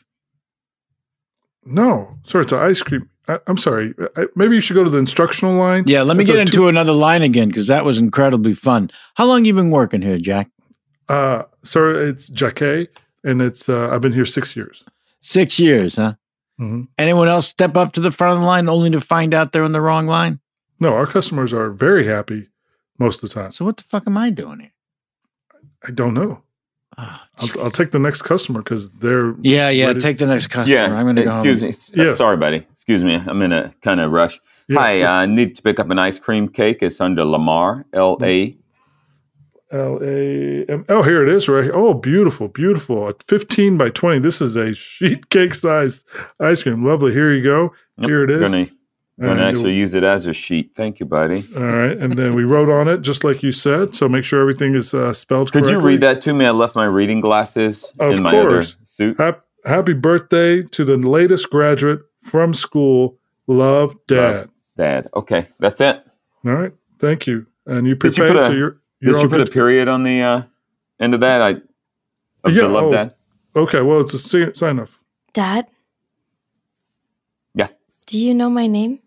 [SPEAKER 9] No, sir, it's an ice cream. I'm sorry. Maybe you should go to the instructional line.
[SPEAKER 11] Yeah, let me get into another line again because that was incredibly fun. How long you been working here, Jack?
[SPEAKER 9] Sir, it's Jacquet, and it's I've been here 6 years.
[SPEAKER 11] 6 years, huh?
[SPEAKER 9] Mm-hmm.
[SPEAKER 11] Anyone else step up to the front of the line only to find out they're in the wrong line?
[SPEAKER 9] No, our customers are very happy most of the time.
[SPEAKER 11] So what the fuck am I doing here?
[SPEAKER 9] I don't know.
[SPEAKER 11] Oh,
[SPEAKER 9] I'll take the next customer because they're
[SPEAKER 11] take the next customer.
[SPEAKER 12] Yeah,
[SPEAKER 11] I'm going to go home.
[SPEAKER 12] Excuse me. Sorry, buddy. Excuse me. I'm in a kind of rush.
[SPEAKER 9] Yeah.
[SPEAKER 12] Hi, I need to pick up an ice cream cake. It's under Lamar, L-A.
[SPEAKER 9] L-A-M. Oh, here it is, right? Oh, beautiful, beautiful. 15 by 20. This is a sheet cake size ice cream. Lovely. Here you go.
[SPEAKER 12] Yep.
[SPEAKER 9] Here it is.
[SPEAKER 12] Going to actually use it as a sheet. Thank you, buddy.
[SPEAKER 9] All right. And then we wrote on it, just like you said. So make sure everything is spelled correctly.
[SPEAKER 12] Could you read that to me? I left my reading glasses in my other suit.
[SPEAKER 9] Happy birthday to the latest graduate from school. Love, Dad.
[SPEAKER 12] Dad. Okay. That's it.
[SPEAKER 9] All right. Thank you. And you
[SPEAKER 12] Did you put a period on the end of that? Love, Dad.
[SPEAKER 9] Okay. Well, it's a sign off.
[SPEAKER 13] Dad?
[SPEAKER 12] Yeah.
[SPEAKER 13] Do you know my name?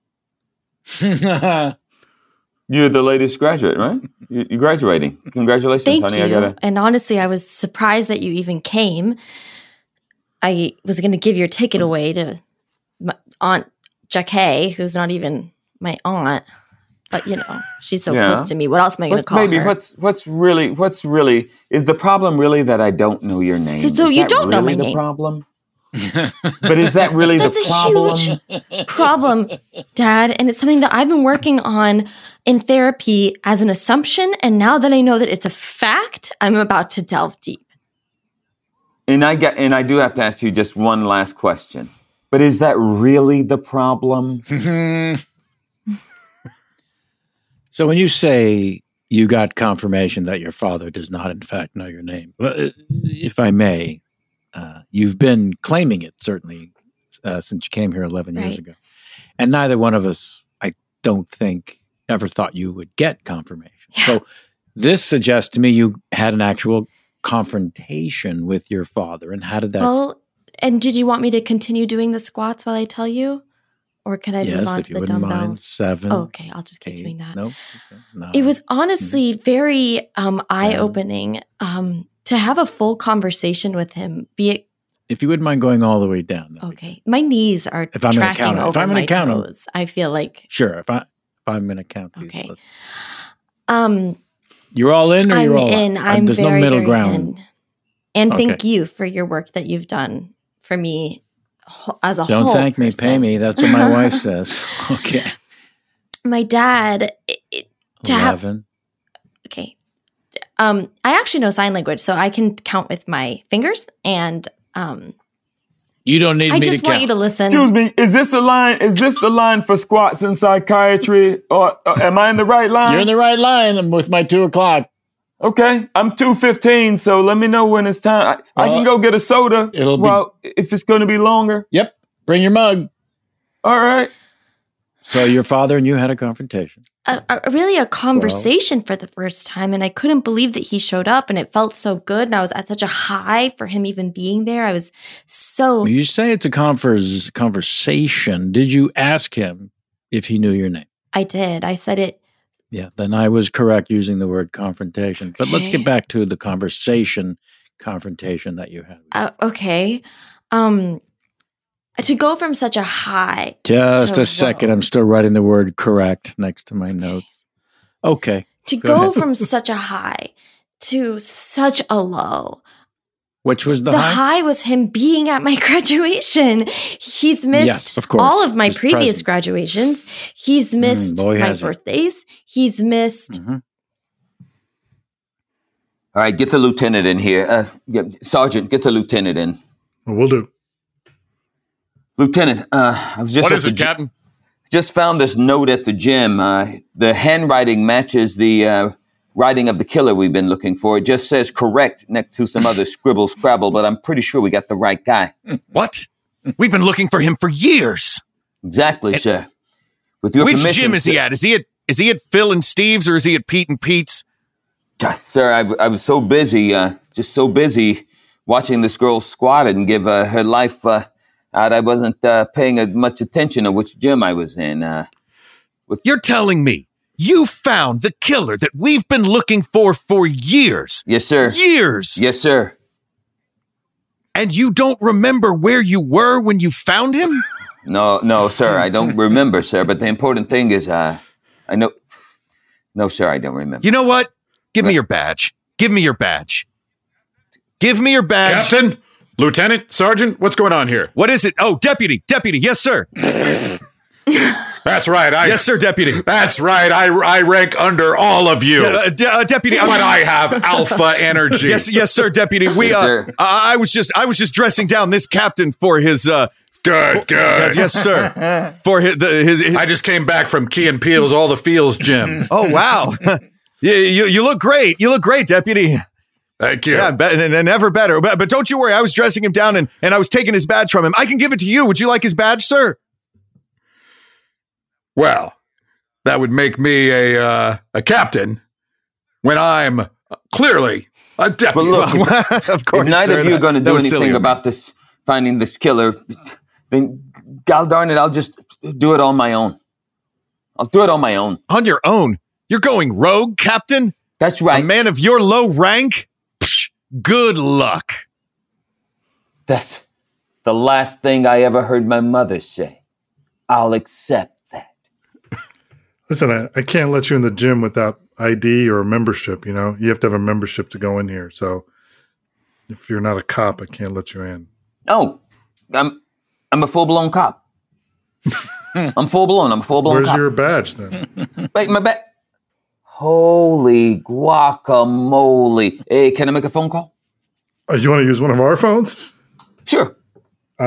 [SPEAKER 12] You're the latest graduate, right? You're graduating. Congratulations,
[SPEAKER 13] Thank
[SPEAKER 12] honey.
[SPEAKER 13] you. And honestly, I was surprised that you even came. I was going to give your ticket away to my Aunt Jacquet, who's not even my aunt, but she's so close to me. What else am I going to call her?
[SPEAKER 12] What's really is the problem really that I don't know your name?
[SPEAKER 13] So you don't know my
[SPEAKER 12] the
[SPEAKER 13] name.
[SPEAKER 12] Problem? But is that really
[SPEAKER 13] That's
[SPEAKER 12] the problem?
[SPEAKER 13] a huge problem, Dad. And it's something that I've been working on in therapy as an assumption. And now that I know that it's a fact, I'm about to delve deep.
[SPEAKER 12] And I do have to ask you just one last question. But is that really the problem?
[SPEAKER 11] So when you say you got confirmation that your father does not, in fact, know your name, if I may, you've been claiming it, certainly, since you came here 11 years ago. And neither one of us, I don't think, ever thought you would get confirmation. Yeah. So this suggests to me you had an actual confrontation with your father. And how did that...
[SPEAKER 13] Well, and did you want me to continue doing the squats while I tell you? Or can I move on to the dumbbells?
[SPEAKER 11] Mind, 7.
[SPEAKER 13] Oh, okay, I'll just keep doing that.
[SPEAKER 11] No.
[SPEAKER 13] It was honestly very eye-opening to have a full conveation with him.
[SPEAKER 11] If you wouldn't mind going all the way down.
[SPEAKER 13] Okay. My knees are tracking over my toes. I feel like...
[SPEAKER 11] Sure, if I'm going to count these.
[SPEAKER 13] Okay.
[SPEAKER 11] You're all in or
[SPEAKER 13] I'm
[SPEAKER 11] you're all
[SPEAKER 13] in.
[SPEAKER 11] out? There's no middle ground.
[SPEAKER 13] In. And thank you for your work that you've done for me as a whole.
[SPEAKER 11] Don't thank me, pay me. That's what my wife says. Okay.
[SPEAKER 13] My dad...
[SPEAKER 11] 11.
[SPEAKER 13] Okay. I actually know sign language, so I can count with my fingers and...
[SPEAKER 11] You don't need me to count.
[SPEAKER 13] I just want you to listen.
[SPEAKER 12] Excuse me, is this the line for squats in psychiatry? Or am I in the right line?
[SPEAKER 11] You're in the right line. I'm with my 2:00.
[SPEAKER 12] Okay, I'm 2:15, so let me know when it's time. I can go get a soda if it's going to be longer.
[SPEAKER 11] Yep, bring your mug.
[SPEAKER 12] All right.
[SPEAKER 11] So your father and you had a confrontation.
[SPEAKER 13] Really a conversation for the first time, and I couldn't believe that he showed up, and it felt so good, and I was at such a high for him even being there. I was so...
[SPEAKER 11] You say it's a conversation. Did you ask him if he knew your name?
[SPEAKER 13] I did. I said it.
[SPEAKER 11] Yeah, then I was correct using the word confrontation. But let's get back to the confrontation that you had.
[SPEAKER 13] Okay. To go from such a high...
[SPEAKER 11] Just a second. I'm still writing the word correct next to my notes. Okay.
[SPEAKER 13] To go from such a high to such a low.
[SPEAKER 11] Which was the high?
[SPEAKER 13] The high was him being at my graduation. He's missed all of my previous graduations. He's missed my birthdays. He's missed...
[SPEAKER 12] Mm-hmm. All right, get the lieutenant in here. Sergeant, get the lieutenant in.
[SPEAKER 9] Well, we'll do.
[SPEAKER 12] Lieutenant, I was just...
[SPEAKER 16] What is it, Captain?
[SPEAKER 12] Just found this note at the gym. The handwriting matches the writing of the killer we've been looking for. It just says correct next to some other scribble scrabble, but I'm pretty sure we got the right guy.
[SPEAKER 16] What? We've been looking for him for years.
[SPEAKER 12] Exactly, sir. With your
[SPEAKER 16] Which
[SPEAKER 12] permission,
[SPEAKER 16] gym is he at? Is he at Phil and Steve's, or is he at Pete and Pete's?
[SPEAKER 12] Sir, I was so busy, just so busy watching this girl squat and give her life out. I wasn't paying much attention to which gym I was in.
[SPEAKER 16] You're telling me you found the killer that we've been looking for years?
[SPEAKER 12] Yes, sir.
[SPEAKER 16] Years?
[SPEAKER 12] Yes, sir.
[SPEAKER 16] And you don't remember where you were when you found him?
[SPEAKER 12] No, sir, I don't remember, sir. But the important thing is, I know. No, sir, I don't remember.
[SPEAKER 16] You know what? Give me your badge. Give me your badge. Give me your badge.
[SPEAKER 15] Captain, Lieutenant, Sergeant, what's going on here?
[SPEAKER 16] What is it? Oh, Deputy. Yes, sir.
[SPEAKER 15] That's right.
[SPEAKER 16] Yes, sir, Deputy.
[SPEAKER 15] That's right. I rank under all of you.
[SPEAKER 16] Deputy.
[SPEAKER 15] But I have alpha energy.
[SPEAKER 16] Yes, sir, Deputy. I was just dressing down this captain for his.
[SPEAKER 15] Good.
[SPEAKER 16] Yes, sir. For his.
[SPEAKER 15] I just came back from Key and Peele's All the Feels gym.
[SPEAKER 16] Oh wow. You look great. You look great, Deputy.
[SPEAKER 15] Thank you.
[SPEAKER 16] Yeah, and never better. But don't you worry. I was dressing him down and I was taking his badge from him. I can give it to you. Would you like his badge, sir?
[SPEAKER 15] Well, that would make me a captain when I'm clearly a deputy.
[SPEAKER 12] But look, of course, if neither of you are going to do anything about this, finding this killer, then God darn it, I'll just do it on my own. I'll do it on my own.
[SPEAKER 16] On your own? You're going rogue, Captain?
[SPEAKER 12] That's right.
[SPEAKER 16] A man of your low rank? Psh, good luck.
[SPEAKER 12] That's the last thing I ever heard my mother say. I'll accept that.
[SPEAKER 9] Listen, I can't let you in the gym without ID or a membership, you know? You have to have a membership to go in here. So if you're not a cop, I can't let you in.
[SPEAKER 12] Oh,
[SPEAKER 17] I'm a full-blown cop. I'm full-blown.
[SPEAKER 9] Where's
[SPEAKER 17] cop.
[SPEAKER 9] your badge then?
[SPEAKER 17] Wait, my badge. Holy guacamole. Hey, can I make a phone call?
[SPEAKER 9] You want to use one of our phones?
[SPEAKER 17] Sure.
[SPEAKER 9] I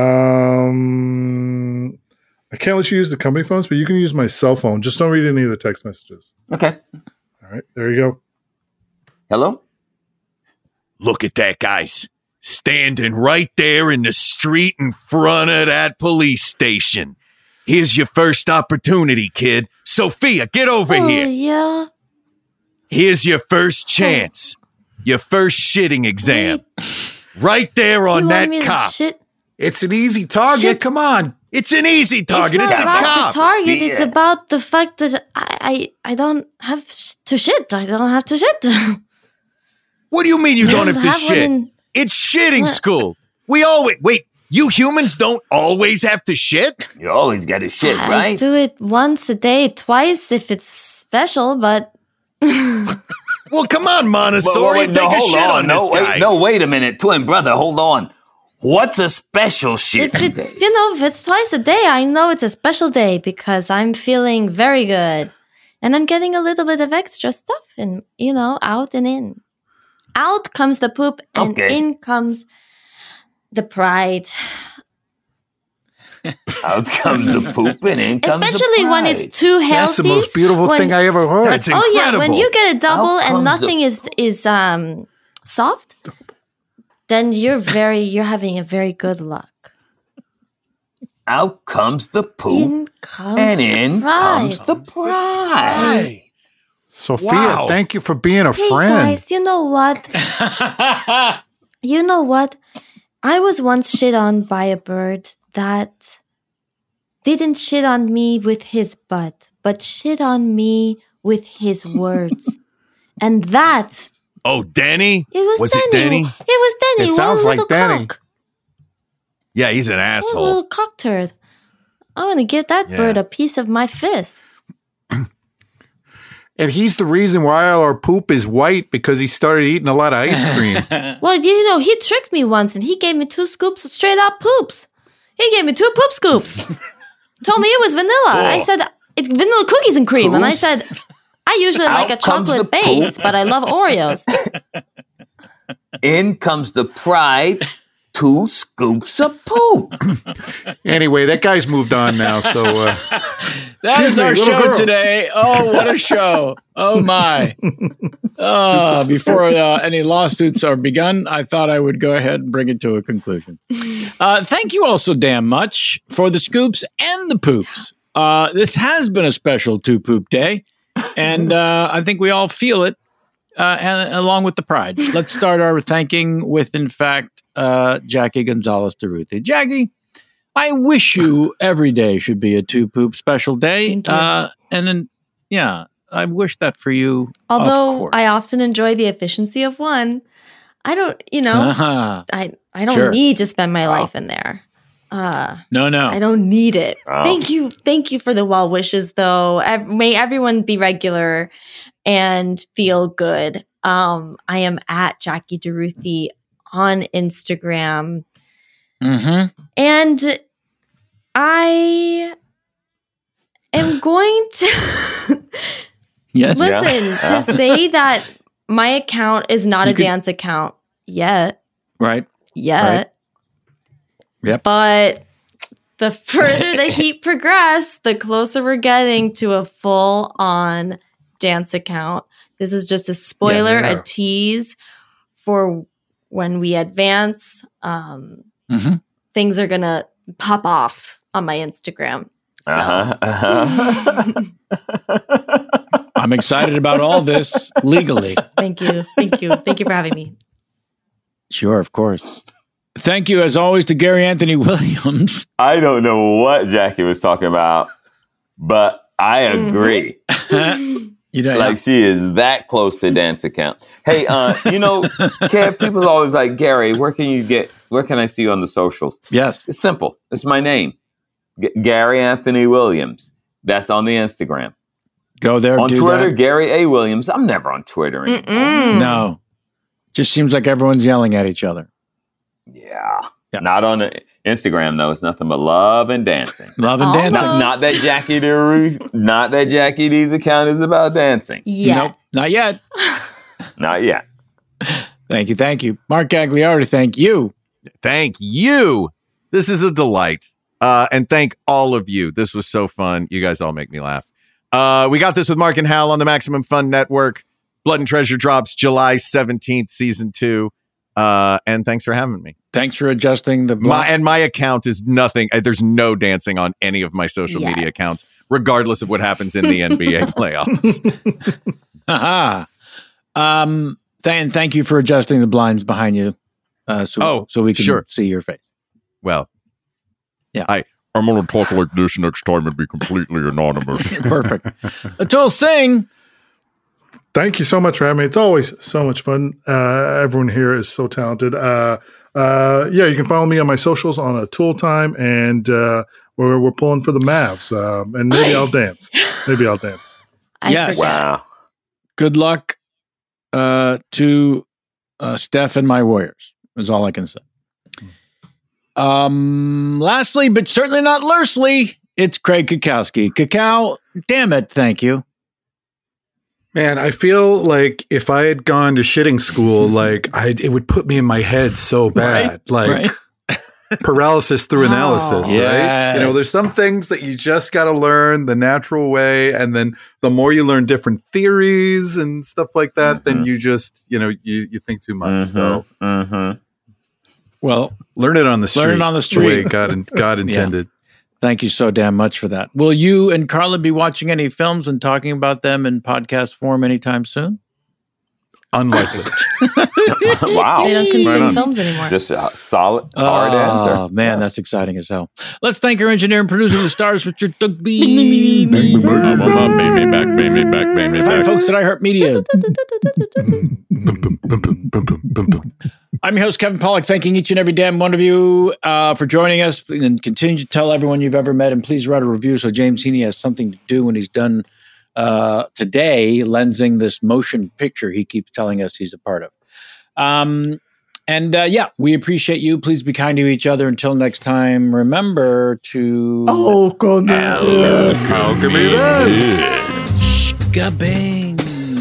[SPEAKER 9] can't let you use the company phones, but you can use my cell phone. Just don't read any of the text messages.
[SPEAKER 17] Okay.
[SPEAKER 9] All right. There you go.
[SPEAKER 17] Hello?
[SPEAKER 16] Look at that, guys. Standing right there in the street in front of that police station. Here's your first opportunity, kid. Sophia, get over here.
[SPEAKER 13] Yeah.
[SPEAKER 16] Here's your first chance. Your first shitting exam. Right there on that cop.
[SPEAKER 15] It's an easy target.
[SPEAKER 13] Shit.
[SPEAKER 15] Come on.
[SPEAKER 16] It's an easy target.
[SPEAKER 13] It's
[SPEAKER 16] It's a
[SPEAKER 13] not about
[SPEAKER 16] cop.
[SPEAKER 13] the target. It's about the fact that I don't have to shit. I don't have to shit.
[SPEAKER 16] What do you mean you don't have to
[SPEAKER 13] one
[SPEAKER 16] shit?
[SPEAKER 13] in-
[SPEAKER 16] It's shitting school. We always wait. You humans don't always have to shit.
[SPEAKER 17] You always got to shit,
[SPEAKER 13] I
[SPEAKER 17] right?
[SPEAKER 13] do it once a day, twice if it's special, but
[SPEAKER 16] Well, come on, Montessori. Take a shit on this guy.
[SPEAKER 17] Wait a minute. Twin brother, hold on. What's a special shit?
[SPEAKER 13] if it's if it's twice a day, I know it's a special day because I'm feeling very good. And I'm getting a little bit of extra stuff and out and in. Out comes the poop and in comes the pride.
[SPEAKER 17] Out comes the poop and in comes
[SPEAKER 13] Especially
[SPEAKER 17] the
[SPEAKER 13] when it's too healthy.
[SPEAKER 15] That's the most beautiful thing I ever heard.
[SPEAKER 16] That's
[SPEAKER 13] Oh yeah, when
[SPEAKER 16] incredible.
[SPEAKER 13] you get a double
[SPEAKER 17] Out
[SPEAKER 13] and
[SPEAKER 17] comes
[SPEAKER 13] nothing is soft, then you're having a very good luck.
[SPEAKER 17] Out comes the poop
[SPEAKER 13] In comes
[SPEAKER 17] and
[SPEAKER 13] the
[SPEAKER 17] in
[SPEAKER 13] pride.
[SPEAKER 17] comes the pride.
[SPEAKER 15] Sophia,
[SPEAKER 16] Wow.
[SPEAKER 15] thank you for being a
[SPEAKER 13] Hey
[SPEAKER 15] friend.
[SPEAKER 13] guys, you know what? You know what? I was once shit on by a bird that didn't shit on me with his butt, but shit on me with his words. And that,
[SPEAKER 16] Oh, Danny?
[SPEAKER 13] it was
[SPEAKER 16] it
[SPEAKER 13] Danny.
[SPEAKER 16] Danny?
[SPEAKER 13] It was Danny.
[SPEAKER 15] It sounds
[SPEAKER 13] one
[SPEAKER 15] like
[SPEAKER 13] little
[SPEAKER 15] Danny.
[SPEAKER 13] cock.
[SPEAKER 16] Yeah, he's an
[SPEAKER 13] One
[SPEAKER 16] asshole.
[SPEAKER 13] little cock turd. I want to give that
[SPEAKER 16] Yeah.
[SPEAKER 13] bird a piece of my fist.
[SPEAKER 15] And he's the reason why all our poop is white because he started eating a lot of ice cream.
[SPEAKER 13] Well, he tricked me once and he gave me 2 scoops of straight up poops. He gave me 2 poop scoops. Told me it was vanilla. I said, it's vanilla cookies and cream. And I said, I usually like a
[SPEAKER 17] Out comes
[SPEAKER 13] chocolate
[SPEAKER 17] the
[SPEAKER 13] base,
[SPEAKER 17] poop.
[SPEAKER 13] but I love Oreos.
[SPEAKER 17] In comes the pride. 2 scoops of poop.
[SPEAKER 15] Anyway, that guy's moved on now. So
[SPEAKER 11] That is our
[SPEAKER 15] little
[SPEAKER 11] show
[SPEAKER 15] girl.
[SPEAKER 11] today. Oh, what a show. Oh, my. Before any lawsuits are begun, I thought I would go ahead and bring it to a conclusion. Thank you all so damn much for the scoops and the poops. This has been a special 2 Poop Day, and I think we all feel it, and along with the pride. Let's start our thanking with, in fact, Jackie Gonzalez DeRuthi. Jackie, I wish you every day should be a 2 Poop special day.
[SPEAKER 13] Thank you.
[SPEAKER 11] And then, yeah, I wish that for you. of
[SPEAKER 13] Although
[SPEAKER 11] course.
[SPEAKER 13] I often enjoy the efficiency of one, I don't,
[SPEAKER 11] Uh-huh.
[SPEAKER 13] I don't
[SPEAKER 11] Sure.
[SPEAKER 13] need to spend my life in there.
[SPEAKER 11] No.
[SPEAKER 13] I don't need it.
[SPEAKER 11] Oh.
[SPEAKER 13] Thank you for the well wishes, though. May everyone be regular and feel good. I am at Jackie DeRuthi on Instagram,
[SPEAKER 11] Mm-hmm.
[SPEAKER 13] and I am going to
[SPEAKER 11] Yes.
[SPEAKER 13] listen to say that my account is not
[SPEAKER 11] You
[SPEAKER 13] a
[SPEAKER 11] could-
[SPEAKER 13] dance account yet.
[SPEAKER 11] Right.
[SPEAKER 13] Yet.
[SPEAKER 11] Yep.
[SPEAKER 13] But the further the heat progress, the closer we're getting to a full-on dance account. This is just a spoiler,
[SPEAKER 11] Yeah.
[SPEAKER 13] a tease for when we advance.
[SPEAKER 11] Mm-hmm.
[SPEAKER 13] Things are gonna pop off on my Instagram. So
[SPEAKER 11] I'm excited about all this legally.
[SPEAKER 13] thank you for having me.
[SPEAKER 11] Sure, of course. Thank you, as always, to Gary Anthony Williams.
[SPEAKER 12] I don't know what Jackie was talking about, but I agree.
[SPEAKER 11] You know,
[SPEAKER 12] Like she is that close to dance account. Hey, Kev, people always like, Gary, where can I see you on the socials?
[SPEAKER 11] Yes.
[SPEAKER 12] It's simple. It's my name. Gary Anthony Williams. That's on the Instagram.
[SPEAKER 11] Go there.
[SPEAKER 12] On
[SPEAKER 11] do
[SPEAKER 12] Twitter,
[SPEAKER 11] that.
[SPEAKER 12] Gary A. Williams. I'm never on Twitter anymore.
[SPEAKER 11] No. Just seems like everyone's yelling at each other.
[SPEAKER 12] Yeah. Not on it. Instagram, though, it's nothing but love and dancing.
[SPEAKER 11] Love and dancing.
[SPEAKER 12] Not that Jackie D's account is about dancing.
[SPEAKER 11] Nope, not yet.
[SPEAKER 12] Not yet.
[SPEAKER 11] Thank you. Mark Gagliardi, thank you.
[SPEAKER 14] Thank you. This is a delight. And thank all of you. This was so fun. You guys all make me laugh. We got this with Mark and Hal on the Maximum Fun Network. Blood and Treasure drops July 17th, season 2. And thanks for having me.
[SPEAKER 11] Thanks for adjusting the
[SPEAKER 14] my account is nothing. There's no dancing on any of my social media accounts, regardless of what happens in the NBA playoffs.
[SPEAKER 11] Thank you for adjusting the blinds behind you, so we can see your face.
[SPEAKER 14] Well,
[SPEAKER 11] yeah.
[SPEAKER 16] I'm going to talk like this next time and be completely anonymous.
[SPEAKER 11] Perfect. Atul Singh.
[SPEAKER 9] Thank you so much for having me. It's always so much fun. Everyone here is so talented. You can follow me on my socials on Atul Time, and we're pulling for the Mavs. And maybe I'll dance.
[SPEAKER 11] Yes.
[SPEAKER 12] Wow.
[SPEAKER 11] Good luck to Steph and my Warriors, is all I can say. Lastly, but certainly not leastly, it's Craig Kakowski. Kakao, damn it, thank you.
[SPEAKER 15] Man, I feel like if I had gone to shitting school, like it would put me in my head so bad, paralysis through analysis, right? You know, there's some things that you just got to learn the natural way, and then the more you learn different theories and stuff like that, then you just, you think too much. So,
[SPEAKER 11] well,
[SPEAKER 15] learn it on the street.
[SPEAKER 11] Learn it on the street,
[SPEAKER 15] the way God intended.
[SPEAKER 11] Yeah. Thank you so damn much for that. Will you and Carla be watching any films and talking about them in podcast form anytime soon?
[SPEAKER 15] Unlikely.
[SPEAKER 12] Wow.
[SPEAKER 13] They don't consume films anymore.
[SPEAKER 12] Just a solid, hard answer.
[SPEAKER 11] Oh, man, that's exciting as hell. Let's thank our engineer and producer of the stars, Richard Tugby. Bring me back. Fine folks at iHeart Media. I'm your host, Kevin Pollak, thanking each and every damn one of you for joining us, and continue to tell everyone you've ever met, and please write a review so James Heaney has something to do when he's done today lensing this motion picture he keeps telling us he's a part of. We appreciate you. Please be kind to each other. Until next time, remember to
[SPEAKER 16] Alchemy this.
[SPEAKER 11] Shkabang.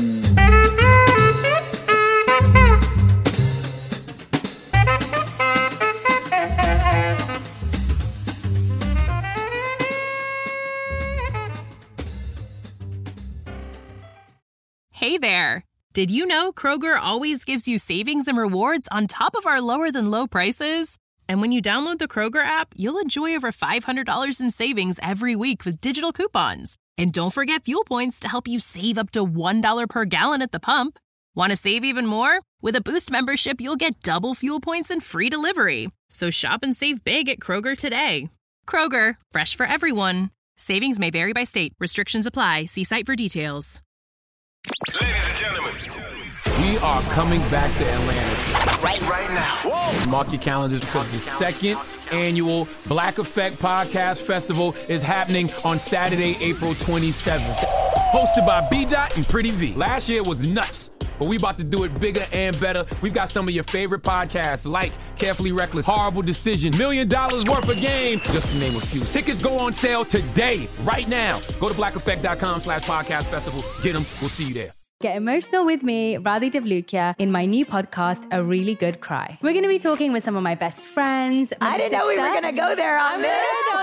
[SPEAKER 21] Hey there. Did you know Kroger always gives you savings and rewards on top of our lower than low prices? And when you download the Kroger app, you'll enjoy over $500 in savings every week with digital coupons. And don't forget fuel points to help you save up to $1 per gallon at the pump. Want to save even more? With a Boost membership, you'll get double fuel points and free delivery. So shop and save big at Kroger today. Kroger, fresh for everyone. Savings may vary by state. Restrictions apply. See site for details.
[SPEAKER 3] Ladies and gentlemen, we are coming back to Atlanta right now. Whoa. Mark your calendars because the second annual Black Effect Podcast Festival is happening on Saturday, April 27th. Hosted by B-Dot and Pretty V. Last year was nuts, but we about to do it bigger and better. We've got some of your favorite podcasts like Carefully Reckless, Horrible Decision, $1 Million Worth of Game, just to name a few. Tickets go on sale today, right now. Go to blackeffect.com/podcast festival. Get them. We'll see you there.
[SPEAKER 6] Get emotional with me, Radhi Devlukia, in my new podcast, A Really Good Cry. We're going to be talking with some of my best friends.
[SPEAKER 7] I didn't know we were going to go there on this.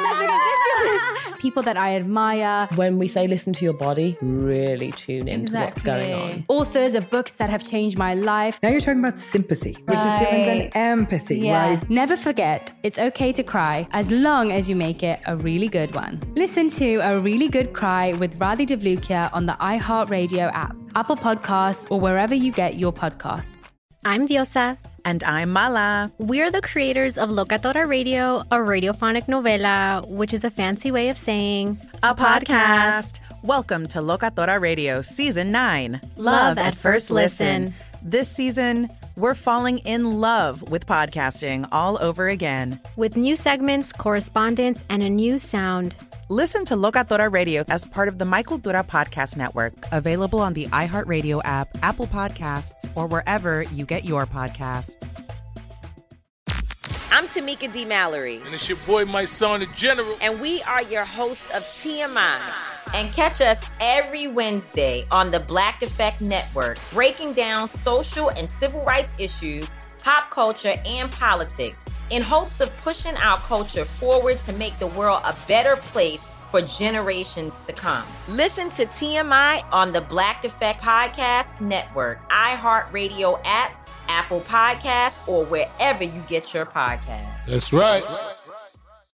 [SPEAKER 6] People that I admire.
[SPEAKER 8] When we say listen to your body, really tune into what's going on.
[SPEAKER 6] Authors of books that have changed my life.
[SPEAKER 25] Now you're talking about sympathy, which is different than empathy, right?
[SPEAKER 6] Never forget, it's okay to cry as long as you make it a really good one. Listen to A Really Good Cry with Radhi Devlukia on the iHeartRadio app, Apple Podcasts, or wherever you get your podcasts.
[SPEAKER 5] I'm Diosa.
[SPEAKER 10] And I'm Mala.
[SPEAKER 5] We're the creators of Locatora Radio, a radiophonic novela, which is a fancy way of saying
[SPEAKER 10] a podcast. Welcome to Locatora Radio Season 9.
[SPEAKER 5] Love at First Listen.
[SPEAKER 10] This season, we're falling in love with podcasting all over again.
[SPEAKER 5] With new segments, correspondence, and a new sound.
[SPEAKER 10] Listen to Locatora Radio as part of the Michael Dura Podcast Network.
[SPEAKER 4] Available on the iHeartRadio app, Apple Podcasts, or wherever you get your podcasts.
[SPEAKER 18] I'm Tamika D. Mallory.
[SPEAKER 19] And it's your boy, my son, the General.
[SPEAKER 18] And we are your hosts of TMI. And catch us every Wednesday on the Black Effect Network, breaking down social and civil rights issues, pop culture, and politics in hopes of pushing our culture forward to make the world a better place for generations to come. Listen to TMI on the Black Effect Podcast Network, iHeartRadio app, Apple Podcasts, or wherever you get your podcasts.
[SPEAKER 19] That's right.